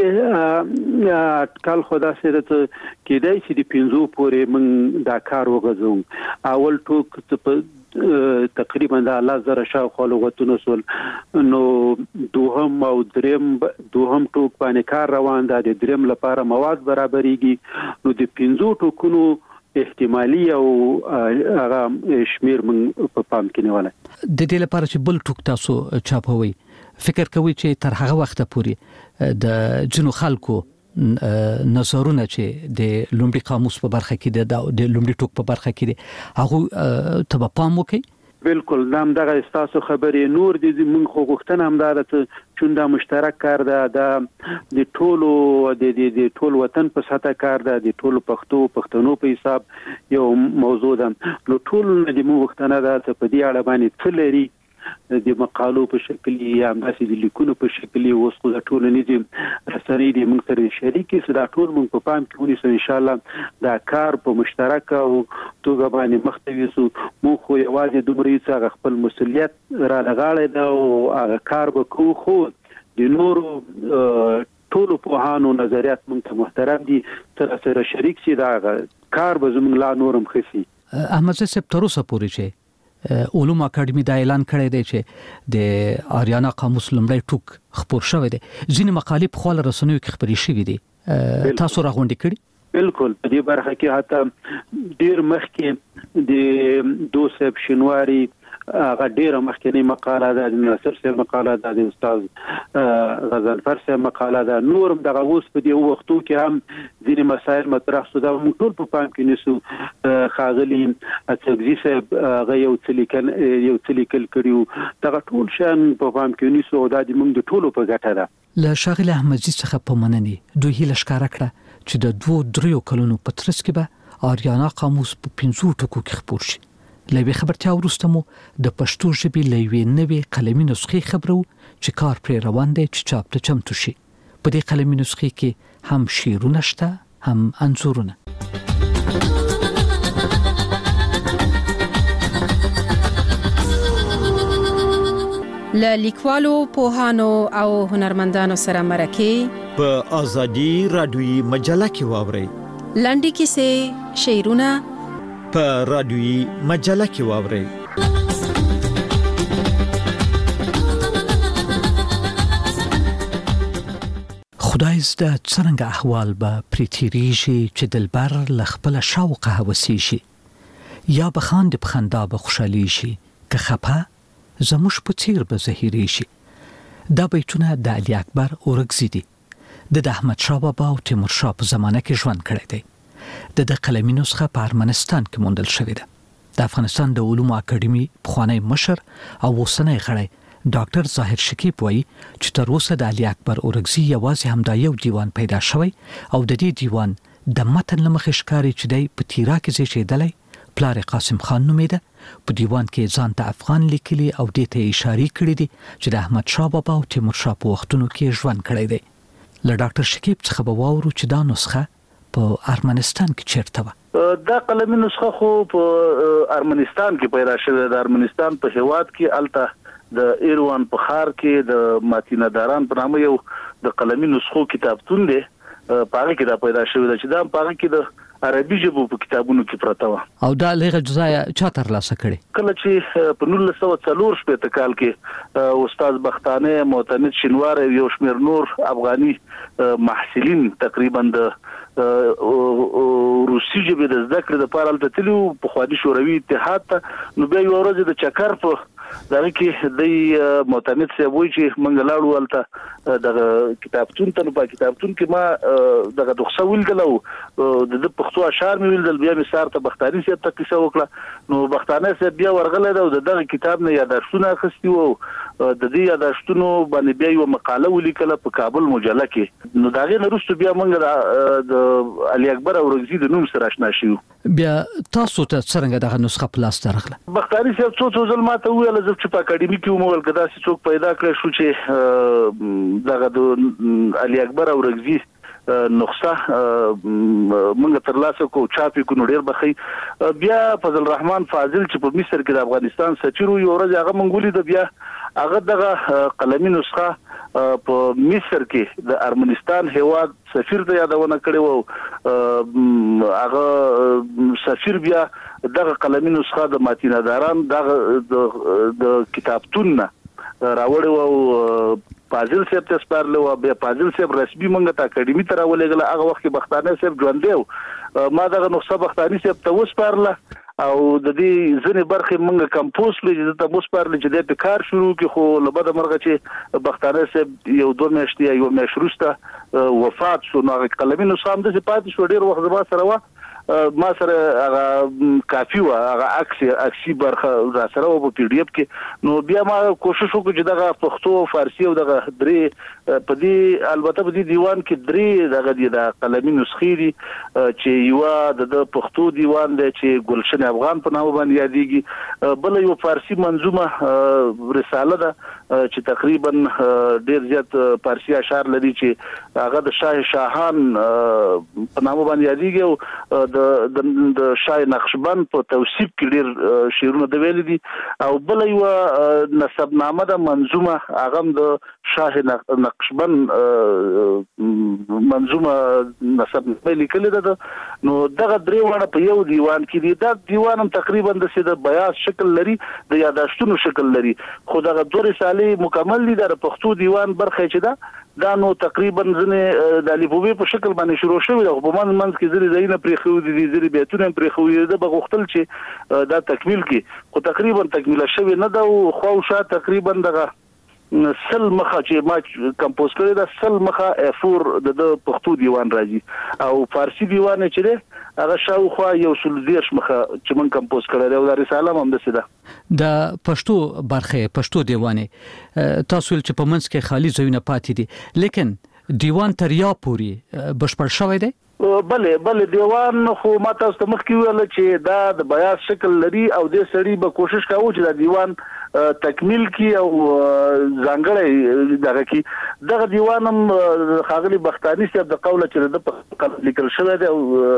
S12: موږ اټکل خدا سره ته کېدای شي د 5 پورې موږ دا کار وغځو. اول ټوک تقریبا د 1000 شاوخوا لغتونه سول، نو دوهم او دریم دوهم ټوک باندې کار روان ده، د دریم لپاره مواد برابرېږي. نو د 5 ټوکونو احتمالي او هغه شمیر موږ په پام کې نیولای.
S11: د دې لپاره چې بل ټوک تاسو چاپوي فکر کوي چې تر هغه وخت پورې د جنو خلکو نظرونه چې د لومړي قاموس په برخه کې د لومړي ټوک په برخه کې دي هغه ته پام وکړي؟
S12: بالکل نام دغه استاسو خبرې نور دي موږ خو غوښتنه هم دا ته چون دا مشترک کار ده د ټولو د ټول وطن په ساته کار ده، د ټولو پښتنو په حساب یو موضوع ده. نو ټول د موږ غوښتنه ده چې په دې اړه باندې څه لري د مقالو په شکل یا داسې د لیکونو په شکل اوس خو د ټولنیزې رسنۍ د موږ سره شریکې سره ټول موږ په پام کې ونیسو. ان شاء الله دا کار په مشترک او توګه باندې مخ ته ویسو. موږ خو یوازې دومره چې خپل مسؤلیت را لغاړی دا او هغه کار وکړو، خو د نورو ټولو پوهانو نظریات موږ ته محترم دي، سره شریک شي، دا کار به زموږ لا نورم خسي.
S11: احمد صاحب تر اوسه پورې چې علوم اکاډمي دا اعلان کړی دی چې د آریانا قاموس لومړی ټوک خپور شوی دی، ځینې مقالې په خپل رسنیو کې خپرې شوې دي، تاسو راغونډې کړي؟
S12: بالکل په دې برخه کې حتی ډیر مخکې د دوسب شنواری هغه ډیره مخکنی مقاله ده، د ناصر صاحب مقاله ده، د استاد غزنفر صاحب مقاله ده، نورم دغه اوس په دې وختو کې هم ځینې مسایل مطرح شو. دا موږ ټول په پام کې نیسو. خاغلی اڅګزي صاحب هغه یو څه لیکل کړیو، دغه ټول شان په پام کې نیسو او دا د موږ د ټولو په ګټه ده.
S11: له شاغل احمدزي څخه په مننې دوی هیله ښکاره کړه چې د 2-3 کلونو په ترڅ کې به آریانا قاموس په 5 ټکو کې خپور شي. لوي خبرتیا وروسته مو د پښتو ژبې لوي نوې قلمي نسخې خبرو چې کار پر روان دی چې چاپ ته چمتو شي. په دې قلمي نسخې کې هم شعرونه شته هم انځورونه.
S16: له لیکوالو، پوهانو او هنرمندانو سره مرکه
S17: په ازادي رادیوي مجله کې واورئ.
S16: لنډې کیسې، شعرونه
S17: په رادیوي مجله کې واورئ.
S11: خدای زده څرنګه احوال به پریتیریږي چې دلبر لخپل شوق هوسی شي یا بخاند بخندا به خوشالي شي که خپه زموش په تیر به زهیری شي. دا بیتونه د علي اکبر اورګزي دي. د احمد شاه بابا او تیمور شاه په زمانه کې ژوند کړی دی. د قلمي نسخه په ارمنستان کې موندل شوې ده. د افغانستان د علومو اکاډمي پخوانی مشر او اوسنی غړی ډاکټر ظاهر شکیب وایي چې تر اوسه د علي اکبر اورګزي یوازې همدا یو دیوان پیدا شوی او د دې دیوان د متن لمخې ښکاري چې دی په تیرا کې زیږېدلی، پلار قاسم خان نومیده، په دیوان کې ځان ته افغان لیکلي او دې ته اشاره کړې دي چې د احمد شاه بابا او تیمور شاه په وختونو کې ژوند کړی دی. له ډاکټر شکیب څخه به واورو چې دا نسخه په ارمنستان کې چیرته وه.
S12: دا قلمي نسخه خو په ارمنستان کې پیدا شوې. د ارمنستان په هیواد کې الته د ایروان په ښار کې د ماتینا داران په نامه یو د قلمي نسخو کتابتون دی. پاره کې دا پیدا شوې ده چې دا پاره کې د عربي ژبو په کتابونو کې پراته و.
S11: او دا لږه جزایا چا ترلاسه کړي؟
S12: کله چې په 1940 کال کې استاد بختانه، معتمد شینوار، یو شمېر نور افغاني محصلین تقریبا د روسي ژبې د زده کړې لپاره البته په خواني شوروي اتحاد ته. نو بیا یو ورځ د چکر په دغه کې د معتمد صاحب وایي چې موږ لاړو الته د کتابتون ته. نو په کتابتون کې ما دغه دغه ویل او د پښتو اشعار مې ویل. بیا مې سار ته بختاني صاحب ته کیسه وکړه. نو بختانه صاحب بیا ورغله او دغه کتاب نه یادښتونه اخیستي وو. د دې یادښتونو باندې بیا یو مقاله ولیکله په کابل مجله کې. نو دا غي نرسته بیا موږ د علي اکبر اورګزي د نوم سره آشنا شو.
S11: بیا تاسو ته څنګه دغه نسخه په لاس درغله؟
S12: بختاني صاحب څو ځل ماته ویل چې په اکاډمي کې مول کدا چې څوک پیدا کړ شو چې دغه د علي اکبر اورګزي نسخه موږ ترلاسه کو چاپی کو ډیر بخي. بیا فضل الرحمن فاضل چې په مصر کې د افغانستان سفیر یو ورځ هغه منګولي د بیا هغه دغه قلمي نسخه په مصر کې د ارمنستان هیواد سفیر ته یادونه کړې وو. هغه سفیر بیا دغه قلمي نسخه د ماتینا داران دغه د کتابتون راوړ او فاضل صاحب ته سپارلو. بیا فاضل صاحب رسمي مونږ ته اکاډمي ته راولېګل. هغه وخت کې بختانه صاحب ژوند دی. ما دغه نسخه بختاني صاحب ته وسپارله او د دې ځنې برخې مونږ کمپوز کړې چې ته وسپارله چې د کار شروع کې. خو لبد مرغه چې بختانه صاحب یو 2 میاشتې یا یو میاشت وروسته وفات شو. نو قلمي نسخه هم د پاتې شو ډیر وخت زما سره و. ما سره هغه کافي و، هغه عکسي برخه را سره و په پی ډی اف کې. نو بیا ما کوشش وکړ چې دغه پښتو، فارسی او دغه درې په دې البته په دې دیوان کې درې دغه د قلمي نسخې دي چې یو د پښتو دیوان دی چې ګلشن افغان په نامه باندې یادېږي. بل یو فارسی منظومه رساله ده چې تقریبا ډیر زیات فارسی اشعار لري چې هغه د شاه شاهان په نامه باندې یادېږي او د شاه نقشبند په توصیف کې ډیر شعرونه د ویل دي. او بل یو نسبنامه د منظومه هغه د شاه نقشبند منظومه نسبنامه لیکل ده. نو دغه درې وړه په یو دیوان کې دي. دا دیوان هم تقریبا د بیاض شکل لري، د یاداشتونو شکل لري. خو دغه 2 رسالې مکمل دي. د پښتو دیوان برخه چې دا نو تقریبا ځنه د الفبې په شکل باندې شروع شوی ده. په منځ کې ځری ځینې پرې خو دي، ځری بیتونه پرې خو دي. د بغختل چې دا تکمیل کی خو تقریبا تکمیل شوی نه ده. او خو شا تقریبا دغه سل مخه چې ما کمپوز کړی دا سل مخه افور د پښتو دیوان راځي او فارسی دیوان چې ده هغه شاوخوا یو سل دیرش مخه چې من کمپوز کړی دی. او دا رساله هم دسه ده
S11: د پښتو برخه پښتو دیوانه تاسو چې په منځ کې خالی ځایونه پاتې دي، لیکن دیوان تر یا پوری بشپړ شوی دی.
S12: بله دیوان خو ما تاسو ته مخکې ویل چې دا د بیاض شکل لري او د سړي به کوشش کوي چې دا دیوان تکمیل کی او ځانګړی دغه کی. دغه دیوان هم خاغلی بختانی صاحب د قوله چې د په لیکل شوی دی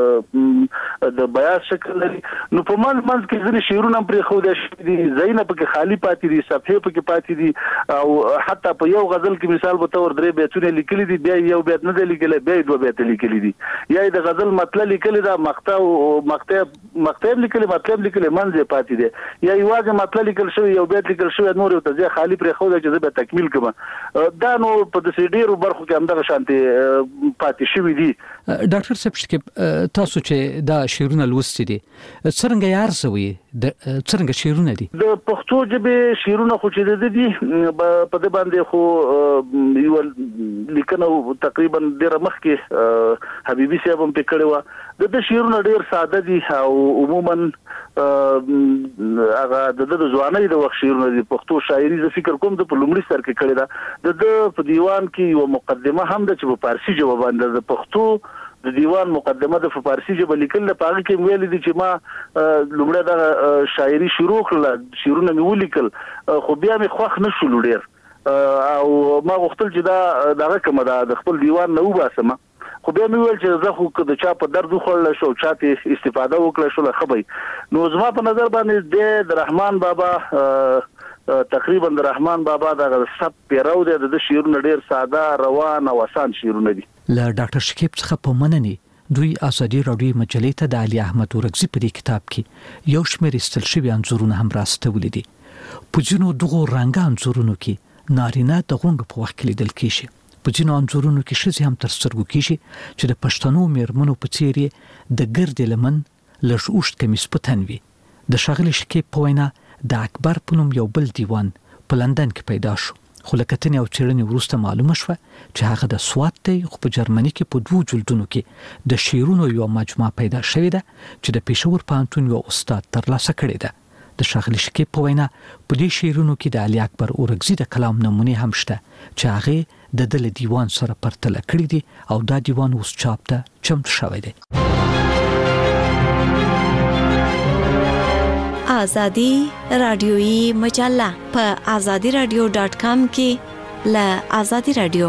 S12: او د بیاض شکل لري. نو په منځ کې ځینې شعرونه پرې خو دي، ځینې پکې خالی پاتې دي، صفحې پکې پاتې دي. او حتی په یو غزل کې مثال به تور 3 بیتونه لیکلي دي، بیا یو بیت نه دی لیکلی، بیا 2 بیت لیکلي دي. یا د غزل مطلب لیکلی دا مقطع لیکلی، مطلب لیکلی منځ پاتې دی. یا یوازې مطلب لیکل شوی یو بیت روایت لیکل شوی نور یو ته خالی پرې خو چې زه به تکمیل کوم دا نو په دې ډیرو برخو کې همدغه شانتي پاتې شوی دي.
S11: ډاکټر صاحب تاسو چې دا شعرونه لوستي دي څنګه یې ارزوي څنګه شعرونه دي
S12: د پښتو ژبې شعرونه خو چې دي په دې باندې خو یو لیکنه تقریبا ډیره مخکې حبیبي صاحب هم پکړی و د شعرونه ډیر ساده دي او عموما هغه د ځوانۍ د وخت شعرونه دي. پښتو شاعري زه فکر کوم د په لومړي سر کې کړی دا د په دیوان کې یو مقدمه هم د چې په فارسی ژبه باندې د پښتو د دیوان مقدمه د فارسی ژبه لیکل په هغه کې ویل دي چې ما لومړی د شاعري شروع کړل شعرونه مې ولیکل خو بیا مې خوښ نشول ډیر او ما غوښتل چې دا دغه کومه د خپل دیوان نه وباسم خو بیا مې ویل چې زه خو د چا په درد خورل شو چاته استفاده وکړه شو خبري نو زما په نظر باندې د رحمان بابا تقریبا د رحمان بابا د سب پیرو د شعرونه ډیر ساده روان او آسان شعرونه دي.
S11: له ډاکټر شکیب څخه په مننه دوی ازادي راډیو مجلې ته د علي احمد اورګزي په دې کتاب کې یو شمېر استل شوی انځورونه هم راستولي دي. په ځینو دغه رنګ انځورونو کې نارینه د غونډو په وخت کې لیدل کیږي. په ځینو انځورونو کې ښځې هم تر سترګو کیږي چې د پښتنو میرمنو په څیر د ګرد لمن لږ اوښت کمیس په تن وي. د ښاغلي شکیب په وینا د اکبر په نوم یو بل دیوان په لندن کې پیدا شو خو له کتنې او څېړنې وروسته معلومه شوه چې هغه د سوات دی خو په جرمني کې په 2 جلدونو کې د شعرونو یو مجموعه پیدا شوې ده چې د پېښور پوهنتون یو استاد ترلاسه کړې ده. د ښاغلي شکیب په وینا په دې شعرونو کې د علي اکبر اورګزي د کلام نمونې هم شته چې هغه د دل دیوان سره پرتله کړی دي او دا دیوان اوس چاپ ته چمتو شوی دی.
S18: آزادی رادیویی مجله په azadiradio.com کې له آزادی رادیو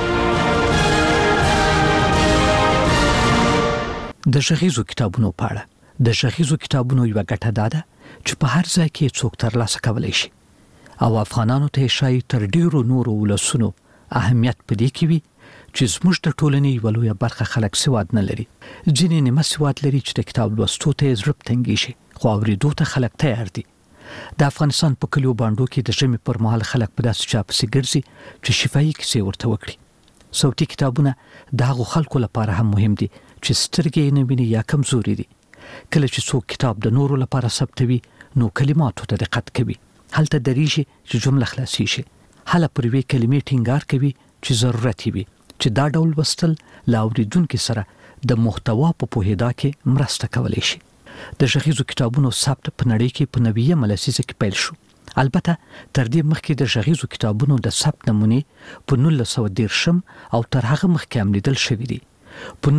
S11: د غږیزو کتابونو په اړه د غږیزو کتابونو یو ګټه ده چې په هر ځای کې څوک ترلاسه کولی شي او افغانانو ته شای تر ډیرو نورو ولسونو اهمیت پدې کې وي چې زموږ د ټولنې یو لوی برخه خلک سواد نه لري. ځینې نیمه سواد لري چې د کتاب لوستو ته زړه تنګي شي خو اوریدو ته خلک تیار دي. د افغانستان په کلیو باندې کې د ژمي پر مهال خلک په داسې چا پسې ګرځي چې شفاهي کیسې ورته وکړي. صوتي کتابونه د هغو خلکو لپاره هم مهم دي چې سترګې یې نه ویني یا کمزوري دي. کله چې څوک کتاب د نورو لپاره ثبتوي نو کلماتو ته دقت کوي هلته دریږي چې جمله خلاصي شي هله پر وی کلمې ټینګار کوي چې ضرورت وي چې دا ډول وستل لا اوریدونکو سره د محتوا په پوهیدا کې مرسته کولی شي. د غږیزو کتابونو ثبت په نړۍ کې په 90 لسیزه کې پیل شو. البته تر دې مخکې د غږیزو کتابونو د ثبت نمونې په 1910 او تر هغه مخکې هم لیدل شوې دي. په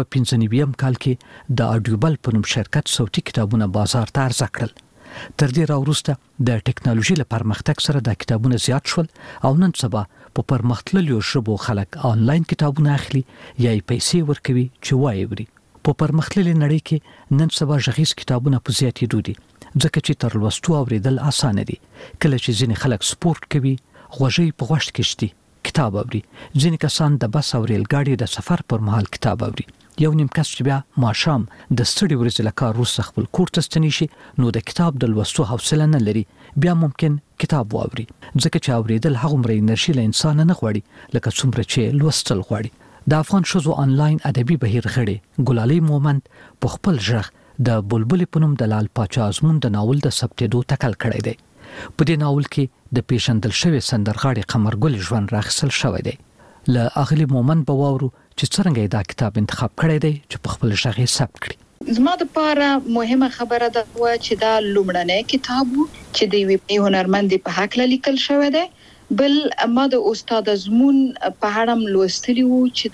S11: 1995 کال کې د اډیوبل په نوم شرکت صوتي کتابونه بازار ته عرضه کړل. تر دې راوروسته د ټکنالوژي له پرمختګ سره د کتابونو زیات شول او نن سبا په پرمختللو ژبو خلک آنلاین کتابونه اخلي یا یې پیسې ورکوي چې وایي. په پرمختللې نړۍ کې نن سبا غږیز کتابونه په زیاتېدو دي ځکه چې تر لوستو اوریدل اسانه دي. کله چې ځینې خلک سپورت کوي غوږی په غوږ کې شتي کتاب اوري. ځینې کسان د بس او ریل ګاډي د سفر پر مهال کتاب اوري. یو نیم کس چې بیا ماښام د ستړي ورځې له کار وروسته خپل کور ته ستنی شي نو د کتاب د لوستو حوصله نه لري بیا ممکن کتاب واوري ځکه چې اوریدل هغومره انرژي له انسان نه غواړي لکه څومره چې لوستل غواړي. د افغان ښځو آنلاین ادبي بهیر غړي ګلالۍ مومند په خپل ژغ د بلبلې په نوم د لال پاچا ازمون د ناول د ثبتېدو تکل کړی دی. په دې ناول کې د پیژندل شوی سندرغاړي قمرګل ژوند راخصل شوی دی. له اغلی مومند به واورو چې څنګه دا کتاب انتخاب کړی دی چې په خپل ژغ یې ثبت کړي.
S13: زما د پاره مهمه خبره ده چې دا لومړنی کتاب چې د یوې هنرمندې په حق لیکل شوی دی. بل ما د استاد ازمون په اړه لوستلی وو چې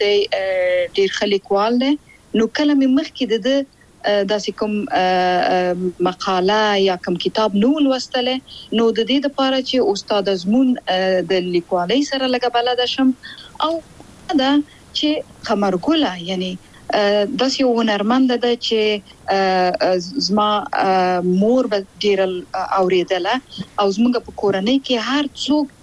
S13: د ډیر خلیکوال دی نو کله مې مخکې د داسې کوم مقاله یا کوم کتاب نو لوستله نو د دې لپاره چې استاد ازمون د لیکوالۍ سره لږه بلد شم او دا چې قمرګله یعنی داس یو هنرمند ده چې زما مور به ډیر اوریدله او زموږ په کورنۍ کې هر څوک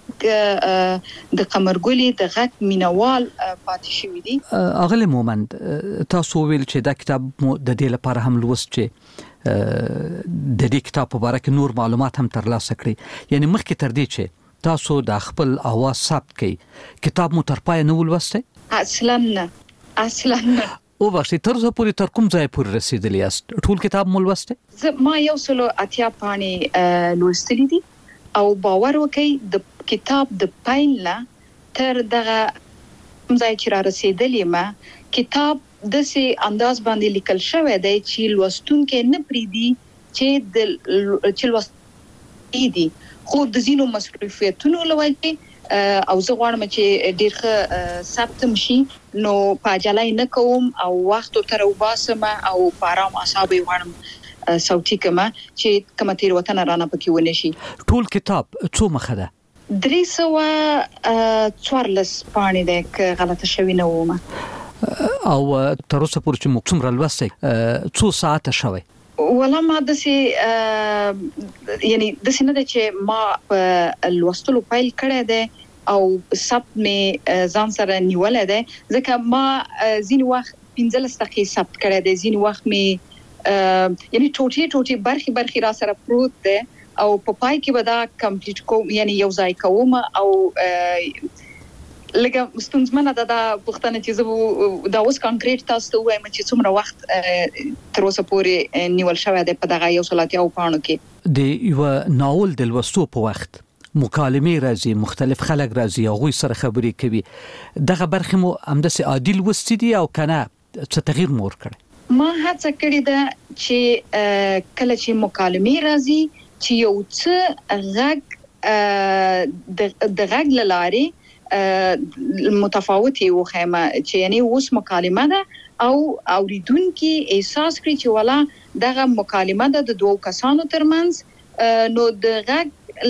S13: د قمرګلې د غږ مینوال پاتې شوی دي.
S11: اغلی مومند تاسو ویل چې دا کتاب مو د دې لپاره هم لوست چې د دې کتاب په اړه کې نور معلومات هم ترلاسه کړئ. یعنی مخکې تر دې چې تاسو د خپل اواز ثبت کړئ کتاب مو تر پای نه ولوسته؟
S13: اصلا نه.
S11: او وخت تر اوسه پورې تر کوم ځای پورې رسیدلی یاست؟ ټول کتاب مو لوسته؟
S13: ما یو سلو اتیا پاڼې لوستلې دي او باور وکړئ د کتاب د پاین لا تر دغه ځای چې را رسیدلې ما کتاب د سي انداز باندې لیکل شوی دی چې لوستونکو نه پریدي چې د لوستې دي خو د زینو مصرفیتونو لوي او زه غواړم چې ډیر ښه ثبت شي نو پاجلای نه کوم او وخت تر وباسم او پارام اعصاب غواړم صوتي کما چې کومه تیر وطن رانه پکې ونی شي.
S11: ټول کتاب څو مخه ده؟
S13: 314 پاڼې ده که غلطه شوی نه ومه.
S11: او تر اوسه پورې چې مقصوم را لوسته څو ساعته شوی؟
S13: ولا ما دسي یعنی دسي نه چې ما لوستلو فایل کړی دی او ثبت می ځان سره نیولای دی ځکه ما ځین وخت 15 دقیقې ثبت کړی دی ځین وخت می یعنی ټوټي برخي را سره پروت دی او په پای کې به دا کمپلیټ کوم یعنی یو ځای کوم او لکه ستونزمنه ده دا پوښتنه چې زه دا اوس کانکریټ تاسو ته وایم چې څومره وخت تر اوسه پورې نیول شوی دی په دغه یو سلاتیاو پاڼو کې.
S11: د یو ناول د لوستو په وخت مکالمې راځي، مختلف خلک راځي او غوي سره خبرې کوي. دغه برخه مو همداسې عادل وستې دي او کنه څه تغییر مور کړي؟
S13: ما هڅه کړې ده چې کله چې مکالمې راځي چې یو څه غږ د غږ لاري متفاوتي وخیمه چې یعنی اوس مکالمه ده او اوریدونکو احساس کړي چې ولا دغه مکالمه ده د دوه کسانو ترمنځ نو د غږ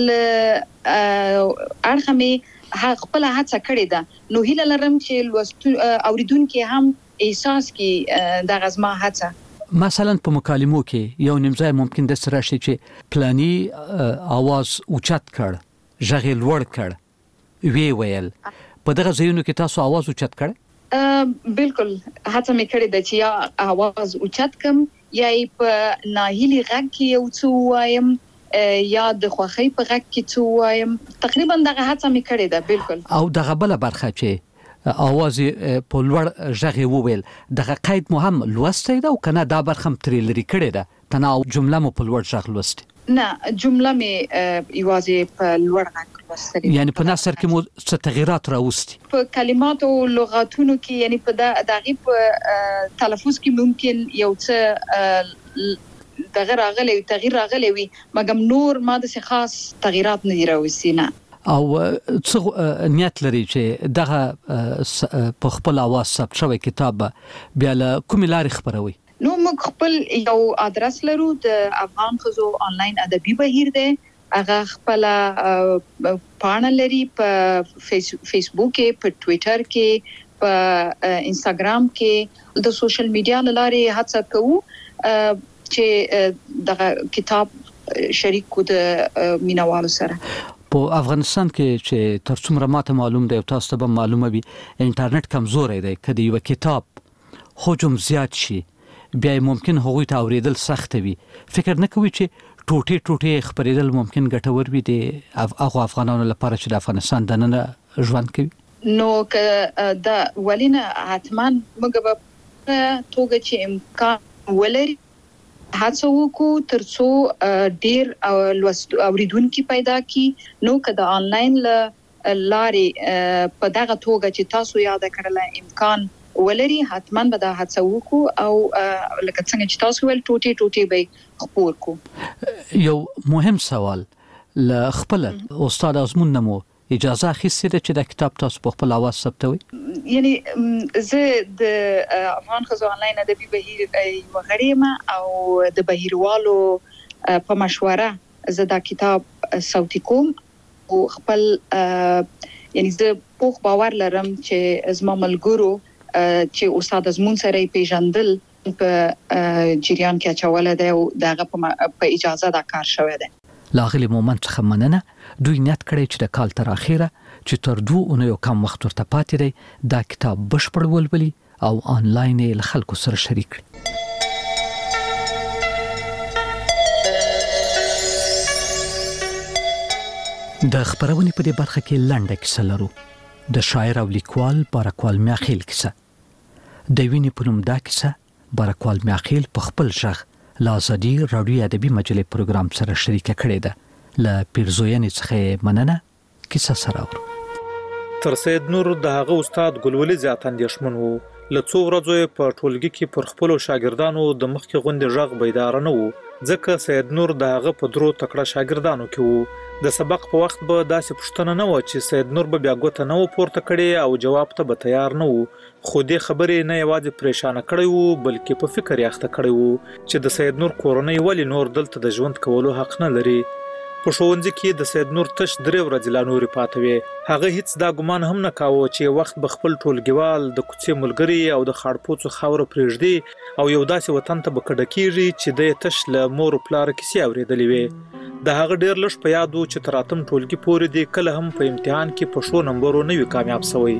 S13: ارخمه خپل هڅه کړې ده نو هیله لرم چې اوریدونکو هم احساس کړي دغه زما هڅه.
S11: مثلا په مکالمو کې یو نیمځای ممکن د سره شي چې پلاني आवाज اوچت کړ، ژغ لوړ کړ، وی ویل په دغه ځایونو کې تاسو आवाज اوچت کړ؟
S13: بالکل هڅه مې کړې ده چې یا आवाज اوچت کم یا په ناهیلي غږ کې یو څه وایم یا د خوخي په غږ کې څه وایم. تقریبا دغه هڅه مې کړې ده. بالکل.
S11: او دغه بل برخه چې आवाज په لوړ ژغ وویل دغه قید مو هم لوستي ده او کنه دا برخه هم تریلري کړې ده تنه جمله مو په لوړ ژغ لوستي؟
S13: نه جمله مې یوازې په لوړ غږ لوستلې.
S11: یعنی په نثر کې مو څه تغیرات راوستي؟
S13: په کلمات او لغاتونو کې یعنی په دغه تلفظ کې ممکن یو څه تغییر راغلی وي مګم نور ما د خاص تغیرات نه راوستي نه.
S11: او څه نیت لري چې دغه په خپل आवाज ثبت شوی کتاب بیا له کوم لارې خبروي؟
S13: نو موږ خپل یو ادرس لرو د افغان خزو آنلاین ادبي بهیر دی هغه خپل پاڼه لري په فیسبوک کې په ټوئیټر کې په انستګرام کې د سوشل میډیا لارې هڅه کوو چې دغه کتاب شریک کو د مینوالو سره.
S11: په افغانستان کې چې تر څومره ماته معلوم دی او تاسو ته معلومه وي انټرنیټ کمزوري دی کله یو کتاب حجم زیات شي بیا ممکن هغوی ته اوریدل سخت وي. فکر نه کوي چې ټوټه خبرېدل ممکن ګټور وي د افغانانو لپاره چې د افغانستان دننه ژوند کوي؟
S13: نو که دا ولینه حتما موږ په توګه چې امکان ولري هڅه وکړو ترڅو ډیر اوریدونکو پیدا کی. نو که د آنلاین لارې په دغه توګه چې تاسو یاد کړل امکان ولري حتما به دا هڅه وکړو او لکه څنګه چې تاسو ول ټوټي به خبر کو.
S11: یو مهم سوال ل خپل استاد ازمون نمو اجازه اخیستې ده چې د کتاب تاسو په خپل आवाज ثبتوي؟
S13: یعنی زه د افغان خزو آنلاین ادبي بهیر یو غړیم او د بهیروالو په مشوره زه دا کتاب صوتي کوم او خپل یعنی زه په باور لرم چې زما ملګرو چې استاد ازمون سره پیژندل په جریان کې اچول دی او دغه په اجازه دا کار شوی دی.
S11: لاغلی مومنت څخه مننه. دوی نیت کړی چې د کال تر اخیره چې تر 2 اونیو کم وخت ورته پاتې دی دا کتاب بشپړ ولولي او آنلاین یې له خلکو سره شریک کړي. د خبرونې په دې برخه کې لنډه کیسه لرو. د شاعر او لیکوال بارکوال میاخیل کیسه. د وینې په نوم دا کیسه بارکوال میاخیل په خپل ژغ له ازادي راډیو ادبي مجلې پروګرام سره شریکه کړې ده. له پیرزوینې څخه مننه. کیسه سره ورو.
S14: تر سید نور د هغه استاد ګلولي زیات اندېښمن وو. له څو ورځې په ټولګي کې پر خپل شاګردانو د مخکې غونډې ژغ بیدار نه وو، ځکه سید نور د هغه په درو تکړه شاګردانو کې وو. د سبق په وخت به داسې پوښتنه نه و چې سید نور به بیا ګوته نه و پورته کړې او جواب ته به تیار نه وو. خو دې خبرې نه یوازې پریشانه کړی وو، بلکې په فکر یې اخته کړی وو چې د سید نور کورنۍ ولې نور دلته د ژوند کولو حق نه لري. په ښوونځي کې د سید نور تش 3 ورځې لا نورې پاتې وې. هغه هیڅ دا ګمان هم نه کاوه چې وخت به خپل ټولګیوال د کوڅې ملګري او د خاړپوڅو خاوره پرېږدي او یو داسې وطن ته به کډه کېږي چې د تش له مور او پلار کیسې اورېدلې وې. د هغه ډېر لږ په یاد و چې تر 8م ټولګي پورې دی کله هم په امتحان کې په شو نمبرو نه وي کامیاب شوی.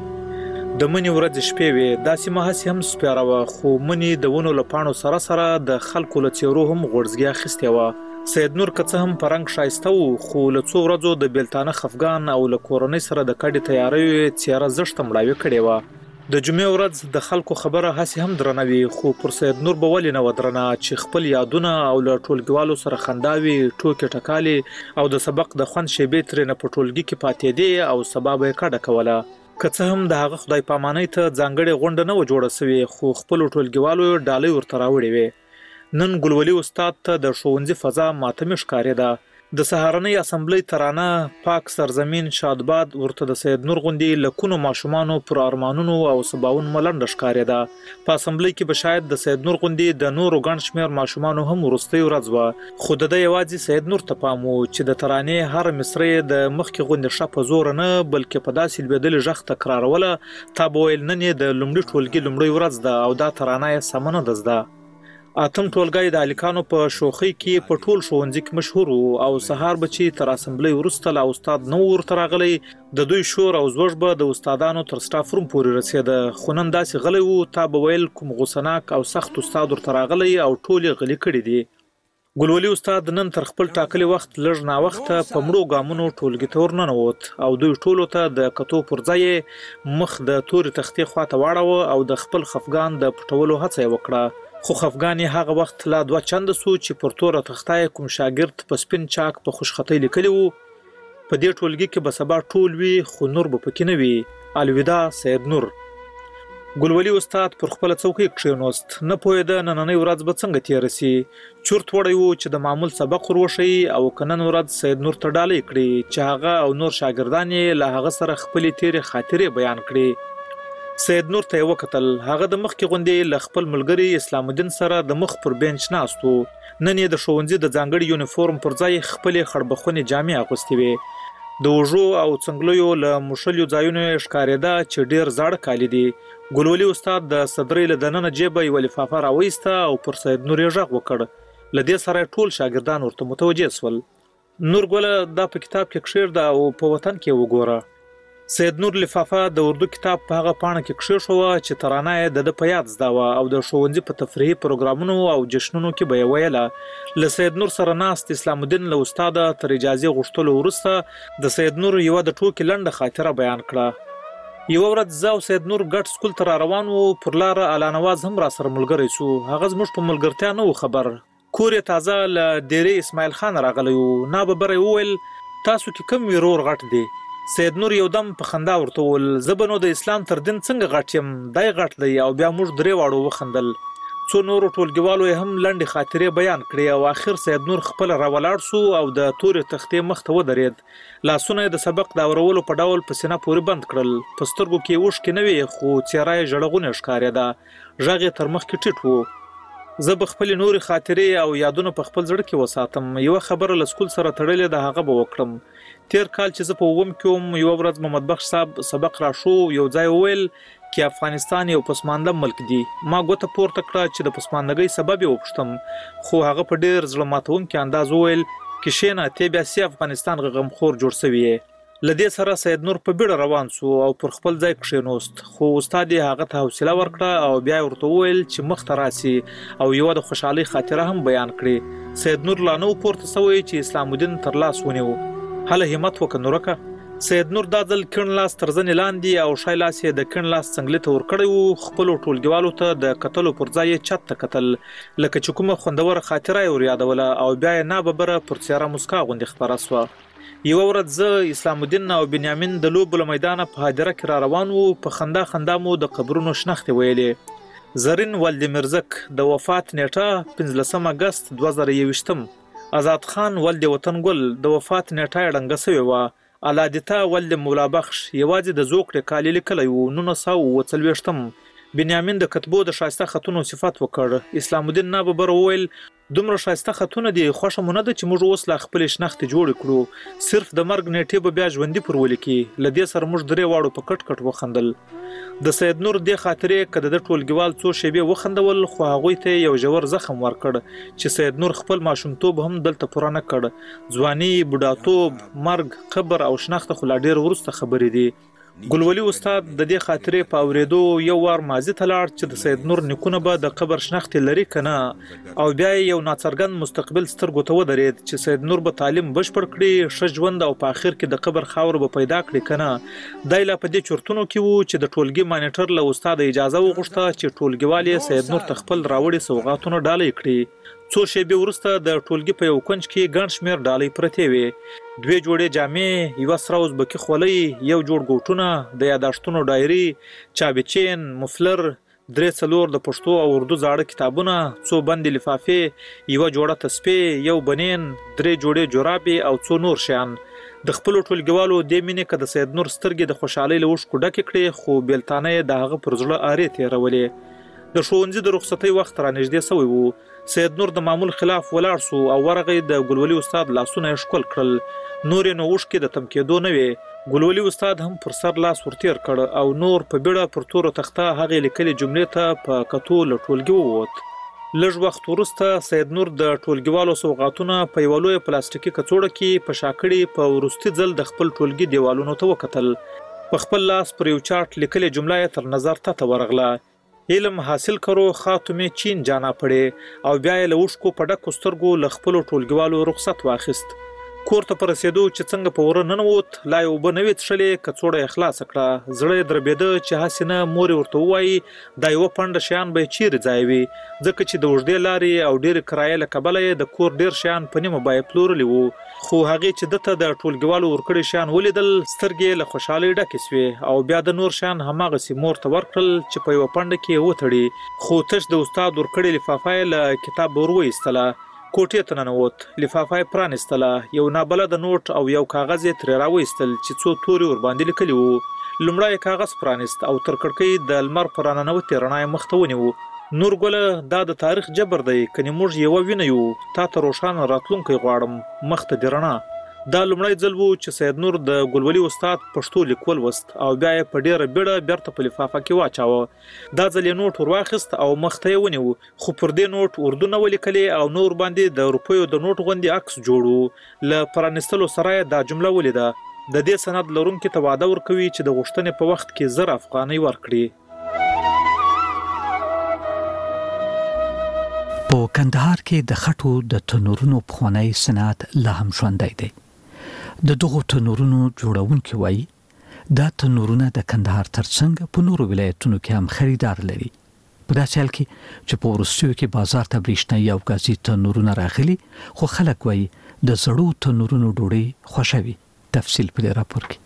S14: د منی ورځ شپې وې، داسې مهسي هم سپیاره وه، خو منی د ونو له پاڼو سره سره د خلکو له څېرو هم غوړزګي اخیستې وه. سید نور که څه هم په رنګ ښایسته و، خو له څو ورځو د بیلتانه خفګان او له کورنۍ سره د کډې تیاریو یې څېره زښته مړاوې کړې وه. د جمعې ورځ د خلکو خبره هسې هم درنه وي، خو پر سید نور به ولې نه وه درنه چې خپل یادونه او له ټولګیوالو سره خنداوي، ټوکې ټکالې او د سبق د خوند شیبې ترېنه په ټولګي کې پاتېدې او سبا به یې کډه کوله. که څه هم د هغه خدای پامانۍ ته ځانګړې غونډه نه وه جوړه سوې، خو خپلو ټولګیوالو یې ډالۍ ورته راوړې وې. نن ګلولي استاد ته د ښوونځي فضا ماتمې ښکارېده. د سهارنۍ اسمبلۍ ترانه پاک سرزمین شادباد ورته د سید نور غوندې لکونو ماشومانو پر ارمانونو او سباون ملنډه ښکارېده. په اسمبلۍ کې به شاید د سید نور غوندې د نورو ګڼ شمېر ماشومانو هم وروستۍ ورځ وه، خو د ده یوازې سید نور ته پام و چې د ترانې هر مصره د مخکې غوندې ښه په زوره نه، بلکې په داسې لوېدلې غږ تکراروله تا به ویل نن یې د لومړي ټولګي لومړۍ ورځ ده او دا ترانه یې سمه نه ده زده. 8م ټولګی د هلکانو په شوخۍ کې په ټول ښوونځي کې مشهور و او سهار به چې تر اسمبلۍ وروسته له استاد نه ورته راغلی، د دوی شور او زوږ به د استادانو تر سټاف روم پورې رسېده. خو نن داسې غلی و تا به ویل کوم غوسناک او سخت استاد ورته راغلی او ټول یې غلي کړي دي. ګلولي استاد نن تر خپل ټاکلي وخت لږ ناوخته په مړو ګامونو ټولګي ته ورننوت او دوی ټولو ته د کتو پر ځای مخ د تورې تختې خواته واړوه او د خپل خفګان د پټولو هڅه یې وکړه. خو خفګان یې هغه وخت لا 2 چنده سو چې پر توره تخته یې کوم شاګرد په سپین چاک په خوشخطۍ لیکلی وو. په دې ټولګي کې به سبا ټول وي خو نور به پکې نه وي. الوداع سید نور. ګلولي استاد پر خپله څوکۍ کښېنوست، نه پوهېده نننۍ ورځ به څنګه تېره سي. چورت وړی و چې د معمول سبق ور وښیي او که نن ورځ سید نور ته ډالۍ کړي چې هغه او نور شاګردان یې له هغه سره خپلې تېرې خاطرې بیان کړي. سید نور ته یې وکتل، هغه د مخکې غوندې له خپل ملګري اسلام الدین سره د مخ پر بینچ ناست و. نن یې د ښوونځي د ځانګړي یونیفورم پر ځای خپلې خړبخونې جامې اغوستې وې. د اوږو او څنګلیو له موښلیو ځایونو یې ښکارېده چې ډېر زاړه کالي دي. ګلولي استاد د صدرۍ له دننه جیبه یوه لفافه راویسته او پر سید نور یې غږ وکړ. له دې سره ټول شاګردان ورته متوجه سول. نور ګله دا په کتاب کې کښېږده او په وطن کې وګوره. سید نور لفافه د اردو کتاب په هغه پاڼه کې کښېښوه چې ترانه یې د ده په یاد زده وه او د ښوونځي په تفریحي پروګرامونو او جشنونو کې به یې ویله. له سید نور سره ناست اسلام الدین له استاده تر اجازې غوښتلو وروسته د سید نور یوه د ټوکې لنډه خاطره بیان کړه. یوه ورځ زه او سید نور ګډ سکول ته را روان وو، پر لاره الله نواز هم را سره ملګری سو. هغه زموږ په ملګرتیا نه و خبر. کور یې تازه له ډیرې اسماعیل خان راغلی و. ناببره یې وویل تاسو کې کوم ورور غټ دی؟ سید نور یو دم په خندا ورته وویل زه به نو د اسلام تر دین څنګه غټ یم، دی غټ دی. او بیا موږ درې واړو وخندل. څو نورو ټولګیوالو یې هم لنډې خاطرې بیان کړې او اخر سید نور خپله راولاړ سو او د تورې تختې مخ ته ودرېد. لاسونه یې د سبق د اورولو په ډول په سینه پورې بند کړل. په سترګو کې یې اوښکې نه وې خو څېره یې ژړغونې ښکارېده. غږ یې تر مخکې ټیټ و. زه به خپلې نورې خاطرې او یادونه په خپل زړه کې وساتم. یوه خبره له سکول سره تړلې ده هغه به وکړم. تیر کال چې زه په 9م کې وم، یوه ورځ محمد بخش صاحب سبق را شو، یو ځای وویل کې افغانستان یو پسمانده ملک دی. ما ګوته پورته کړه چې د پسماندګۍ سبب یې وپوښتم، خو هغه په ډېر زړه ماتونکي انداز وویل کښېنه تی بیا سي افغانستان غمخور جوړ سوی یې. له دې سره سید نور په بیړه روان سو او پر خپل ځای کښېنوست، خو استاد یې هغه ته حوصله ورکړه او بیا یې ورته وویل چې مخ ته راسي او یوه د خوشحالۍ خاطره هم بیان کړي. سید نور لا نه و پورته سوی چې اسلام الدین تر لاس ونیو. هله همت وکړه نورکه. سید نور دا ځل کڼ لاس تر زنې لاندې او شای لاس یې د کڼ لاس څنګلې ته ورکړی و. خپلو ټولګیوالو ته د کتلو پر ځای یې چت ته کتل لکه چې کومه خوندوره خاطره یې وریادوله او بیا یې ناببره پر څېره مسکا غوندې خپره سوه. یوه ورځ زه اسلام الدین او بنیامین د لوبو له میدانه په هدیره کې را روان وو. په خندا خندا مو د قبرونو شنختې ویلې. زرین ولد مرزک د وفات نیټه 15 اګست 2021. آزاد خان ولد وطن ګل د وفات نیټه یې ړنګه سوې وه. علادیتا ولد مولا بخش یوازې د زوکړې کالي لیکلی و 1940. بنیامین د کتبو د شایسته خطونو صفات وکړ. اسلام الدین ناببره وویل دومره شایسته خطونه دي، خوښه مو نه ده چې موږ اوس لا خپلې شنختې جوړې کړو. صرف د مرګ نیټې به بیا ژوندي پر ولیکي. له دې سره موږ درې واړو په کټ کټ وخندل. د سید نور دې خاطرې که د ټولګیوال څو شیبې وخندول خو هغوی ته یو ژور زخم ورکړ چې سید نور خپل ماشومتوب هم دلته پوره نه کړ. ځواني، بوډاتوب، مرګ، قبر او شنخته خو لا ډېر وروسته خبرې دي. ګلولي استاد د دې خاطرې په اورېدو یو وار ماضي ته لاړ چې د سید نور نیکونه به د قبر شنختې لري که نه، او بیا یو ناڅرګند مستقبل سترګو ته ودرېد چې سید نور به تعلیم بشپړ کړي، ښه ژوند او په آخر کې د قبر خاور به پیدا کړي که نه. دی لا په دې چورتونو کې و چې د ټولګي مانیټر له استاده اجازه وغوښته چې ټولګیوال یې سید نور ته خپل راوړي سوغاتونه ډالۍ کړي. څو شیبې وروسته د ټولګي په یو کونج کې ګڼ شمېر ډالۍ پرتې وې. 2 جوړې جامې، یوه سره ازبکي خولۍ، یو جوړ ګوټونه، د یاداشتونو ډایري، چابچین، مفلر، 3-4 د پښتو او اردو زاړه کتابونه، 2 بندې لفافې، یوه جوړه تسبیح، یو بنین، 3 جوړې جورابې او 2 نور شیان. د خپلو ټولګیوالو دې مینې که د سید نور سترګې د خوشحالۍ له اوښکو ډکې کړې، خو بېلتانه یې د هغه پر زړه آرې تېرولې. د ښوونځي د رخصتۍ وخت را نږدې سوی و. سید نور د معمول خلاف ولاړ سو او ورغی. د ګلولي استاد لاسونه یې ښکل کړل. نور یې نو اوښکې د تم کېدو نه وې. ګلولي استاد هم پر سر لاس ورتېر کړ او نور په بیړه پر تورو تخته هغې لیکلې جملې ته په کتو له ټولګي ووت. لږ وخت وروسته سید نور د ټولګیوالو سوغاتونه په یوه لویه پلاستیکي کڅوړه کې په شاکړې په وروستي ځل د خپل ټولګي دیوالونو ته وکتل. په خپل لاس پر یو چارټ لیکلې جمله یې تر نظر ته ورغله: علم حاصل کرو خاتمه چین جانا پړې. او بیا یې له اوښکو په ډکو سترګو له خپلو ټولګیوالو رخصت واخیست. کور ته په رسېدو چې څنګه په وره ننوت، لا یې اوبه نه وې څښلې، کڅوړه یې خلاصه کړه. زړه یې دربېده چې هسې نه مور یې ورته ووایي دا یوه پنډه شیان به یې چیرې ځایوي، ځکه چې د اوږدې لارې او ډېرې کرایې له کبله یې د کور ډېر شیان په نیمه بیه پلورلي وو. خو هغې چې ده ته د ټولګیوالو ورکړي شیان ولیدل، سترګې یې له خوشحالۍ ډکې سوې او بیا د نور شیان هماغسې مور ته ورکړل چې په یوه پنډه کې یې وتړي. خو تش د استاد ورکړې لفافه یې له کتاب ور وایستله. کوټې ته ننوت، لفافه یې پرانیستله، یو نابلده نوټ او یو کاغذ یې ترې راوایستل چې 2 توري ورباندې لیکلي وو. لومړی یې کاغذ پرانیست او تر کړکۍ د لمر په راننوتې رڼا یې مخ ته ونیو. نور ګله دا د تاریخ جبر دی، کنې موږ یوه وینه یو، تا ته روښانه راتلونکی غواړم، مخ ته دې رڼا. دا لومړی ځل و چې سید نور د ګلولي استاد پښتو لیک ولوست او بیا یې په ډېره بیړه بیرته په لفافه کې واچاوه. دا ځل یې نوټ ور واخیست او مخ ته یې ونیو، خو پر دې نوټ اردو نه ولیکلې او نور باندې د روپیو د نوټ غوندې عکس جوړ و. له پرانیستلو سره یې دا جمله ولیده: د دې سند لرونکي ته وعده ورکوي چې د غوښتنې په وخت کې 1000 افغانۍ ورکړي.
S11: په کندهار کې د خټو د تنورونو پخوانی صنعت لا هم ژوندی دی. د دغو تنورونو جوړونکي وایي دا تنورونه د کندهار ترڅنګ په نورو ولایتونو کې هم خریدار لري. په داسې حال کې چې په وروستیو کې بازار ته بریښنايي او ګازي تنورونه راغلي، خو خلک وایي د زړو تنورونو ډوډۍ خوښوي. تفصیل په دې راپور کې.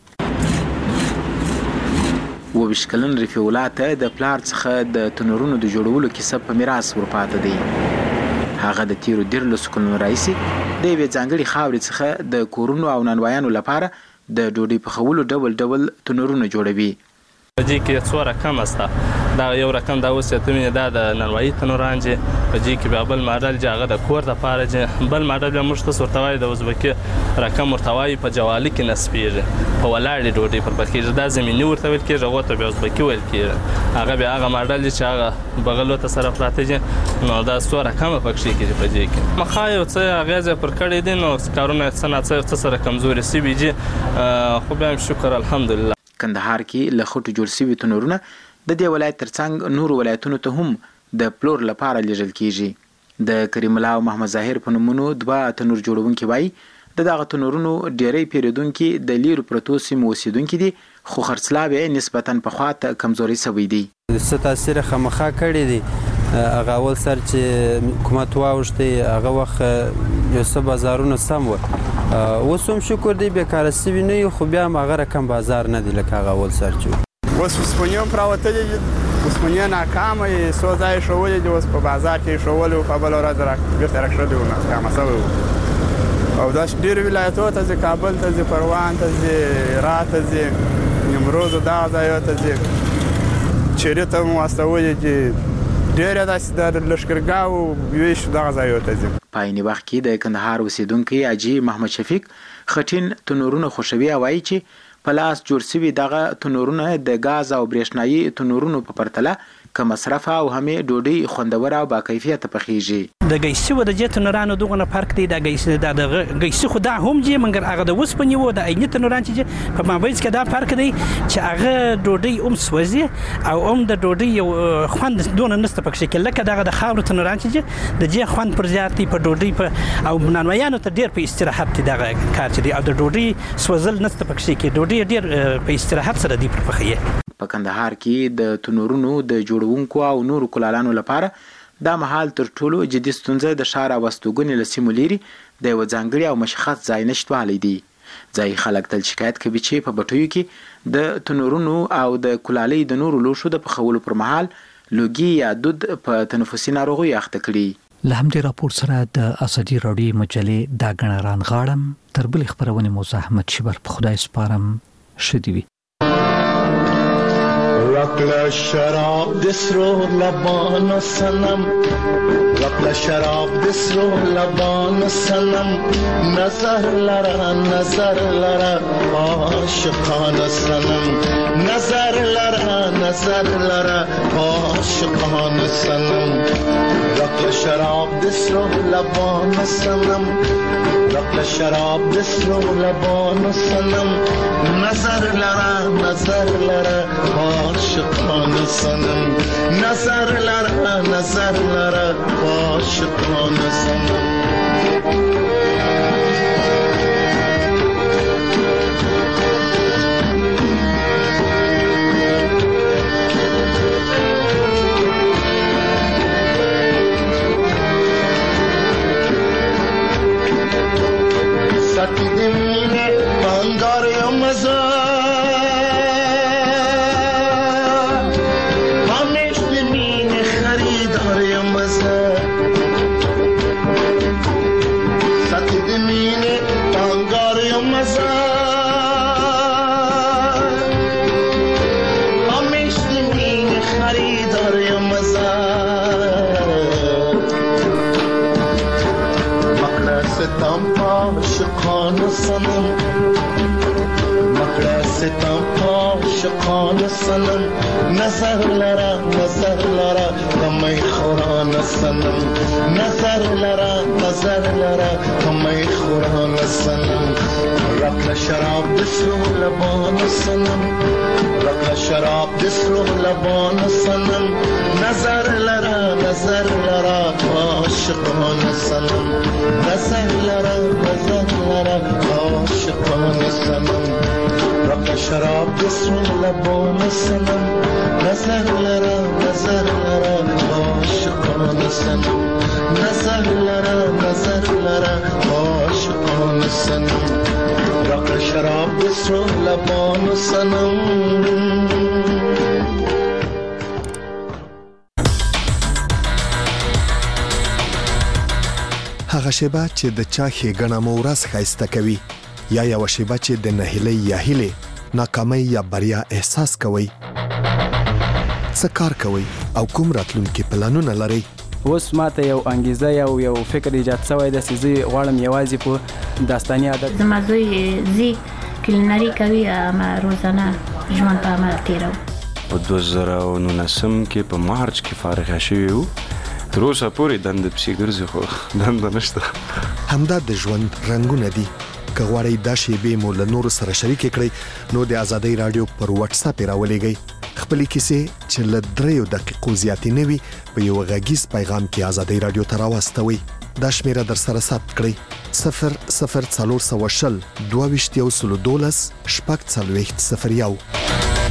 S19: 22 کلن رفیع الله ته د پلار څخه د تنورونو د جوړولو کیسه په میراث ورپاته دی. هغه د تیرو 13 کلونو راهیسې د یوې ځانګړې خاورې څخه د کورونو او نانوایانو لپاره د ډوډۍ پخولو ډول ډول تنورونه جوړوي.
S15: په دې کې 2 رقم است. دا یو رقم دا اوس ته مینه دا د نانوایي تنوران چې په دې کې به بل ماډل چې هغه د کور د پاره چې بل ماډل به موږ ته ورتوای د ازبکي رقم ورتوای په جوالي کې نسبیږي، په ولاړې ډوډۍ پر پخېږي. دا زمینی ورته ویل کېږي، هغه ته به ازبکي ویل کېږي. هغه به هغه ماډل چې هغه بغلو ته سره پراته دي، نو دا 2 رقم پکې کېږي. په دې کې مخا یو څه اغاز پر کړی دي، نو کارونه څه سره کمزوري سی بي جي، خو به شکر الحمدلله.
S19: کندهار کې له خټو جوړ شوي تنورونه د دې ولایت ترڅنګ نورو ولایتونو ته هم د پلور لپاره لیږل کېږي. د کریم الله او محمد ظاهر په نومونو 2 تنور جوړونکي وایي دغه تنورونو ډېری پیریدونکو د لیرو پروتو سیمو اوسیدونکو دي خو خرڅلاو یې نسبتاً په خواته کمزوري شوی دی.
S20: څه تاثیر خامخا کړی دی هغه اول سر چې حکومت واوښتي هغه وخت یو څه بازارونه سم و اوس هم شکر دی بیکاره سوي نه یو خو بیا هم هغه رقم بازار نه دی لکه هغه اول سر چې
S21: اوس اوسپنې هم راوتلي دي اوسپنې ناکامه یې څو ځایه ښوولي دي اوس په بازار کې یې ښوولي وو په بله ورځ بېرته راکښلي وو ناکامه سوی وو او داسې ډېرو ولایتونو ته ځي کابل ته ځي پروان ته ځي را ته ځي نیمروز دغه ځایو ته ځي چیرې ته مو واستولي دي ډېر داسې د لښکرګاو ویش دغه ځایو ته ځي.
S19: په عین وخت کې د کندهار اوسیدونکي حاجي محمد شفیق خټین تنورونه خوښوي او وایي چې په لاس جوړ شوي دغه تنورونه د غاز او برېښنایي تنورونو په پرتله کم مصرف او همې ډوډۍ خوندوره او باکیفیته پخیږي.
S22: د ګیسي و د جې تنورانو دغه فرق دی د ګیسي خو دا هم جې منګر هغه د وسپنې و د عیني تنوران چې په مابینځ کې دا فرق دی چې هغه ډوډۍ هم سوځي او هم د ډوډۍ یو خوند دونه نسته پکې کې لکه دغه د خاورو تنوران چې د جې خوند پر زیات دی په ډوډۍ او نانوایانو ته ډېر په استراحت دی دغه کار چې دی او د ډوډۍ سوځل نسته پکې کې ډوډۍ ډېر په استراحت سره دی پر پخې.
S19: په کندهار کې د تنورونو د جوړونکو او نورو کلالانو لپاره دا مهال تر ټولو جدي ستونزه د ښار او استوګنې له سیمو لرې د یوه ځانګړي او مشخص ځای نشتوالی دی. ځایي خلک تل شکایت کوي چې په بټیو کې د تنورونو او د کلالۍ د نورو لوښو د پخولو پر مهال لوګي یا دود په تنفسي ناروغیو اخته کړي.
S11: له همدې راپور سره د ازادي راډیو مجلې دا ګڼه رانغاړم تر بلې خپرونې مو زه احمد شیبر په خدای سپارم ښه دې وي.
S23: رقل شراب دسرو لبان سنم رقل شراب دسرو لبان سنم نظر لرا عاشقان سنم نظر لرا عاشقان سنم رقل شراب دسرو لبان سنم رقل شراب دسرو لبان سنم نظر لرا عاشقان سنم نظر لرا عاشقان سنم. ساکی دمینه بانگار یا مزا همیش دمینه خریدار یا مزا ساکی دمینه بانگار یا مزا همیش دمینه خریدار یا مزا ستم عاشقان سنم مکړه ستم عاشقان سنم نظر لرا کمی خوران سنم نظر لرا کمی خوران سنم رقل شراب دسرو لبان سنم رقل شراب دسرو لبان سنم نظر لرا عاشقان سنم نظر لرا عاشقان سنم رقل شراب دسرو لبان سنم نظر لرا عاشقان سنم نظر لرا عاشقان سنم رقل شراب دسرو لبان سنم.
S10: هغه شیبه چې د چا ښېګڼه مو ورځ ښایسته کوي یا یوه شیبه چې د نهیلۍ یا هیلې ناکامۍ یا بریا احساس کوئ څه کار کوئ او کوم راتلونکي پلانونه لرئ؟
S24: اوس ماته یو انګیزه یو فکر ایجاد شوی دی چې زه غواړم یوازې په داستاني عادت
S25: زما زوی زی کلینري کوي اما روزانه ژوند په عمل تیرو.
S26: په 2019 کې په مارچ کې فارغ شوی وو تر اوسه پورې دنده پسې ګرځي خو دنده نشته.
S10: همدا د ژوند رنګونه دي. که غواړئ دا شیبې مو له نورو سره شریکې کړئ نو د ازادۍ راډیو پر واتس اپ یې راولېږئ. خپلې کیسې چې له 3 دقیقو زیاتې نه وي په یو غږیز پیغام کې ازادۍ راډیو ته راواستوئ. دا شمیره در سره ثبت کړئ 00420 22 شپږ 40 01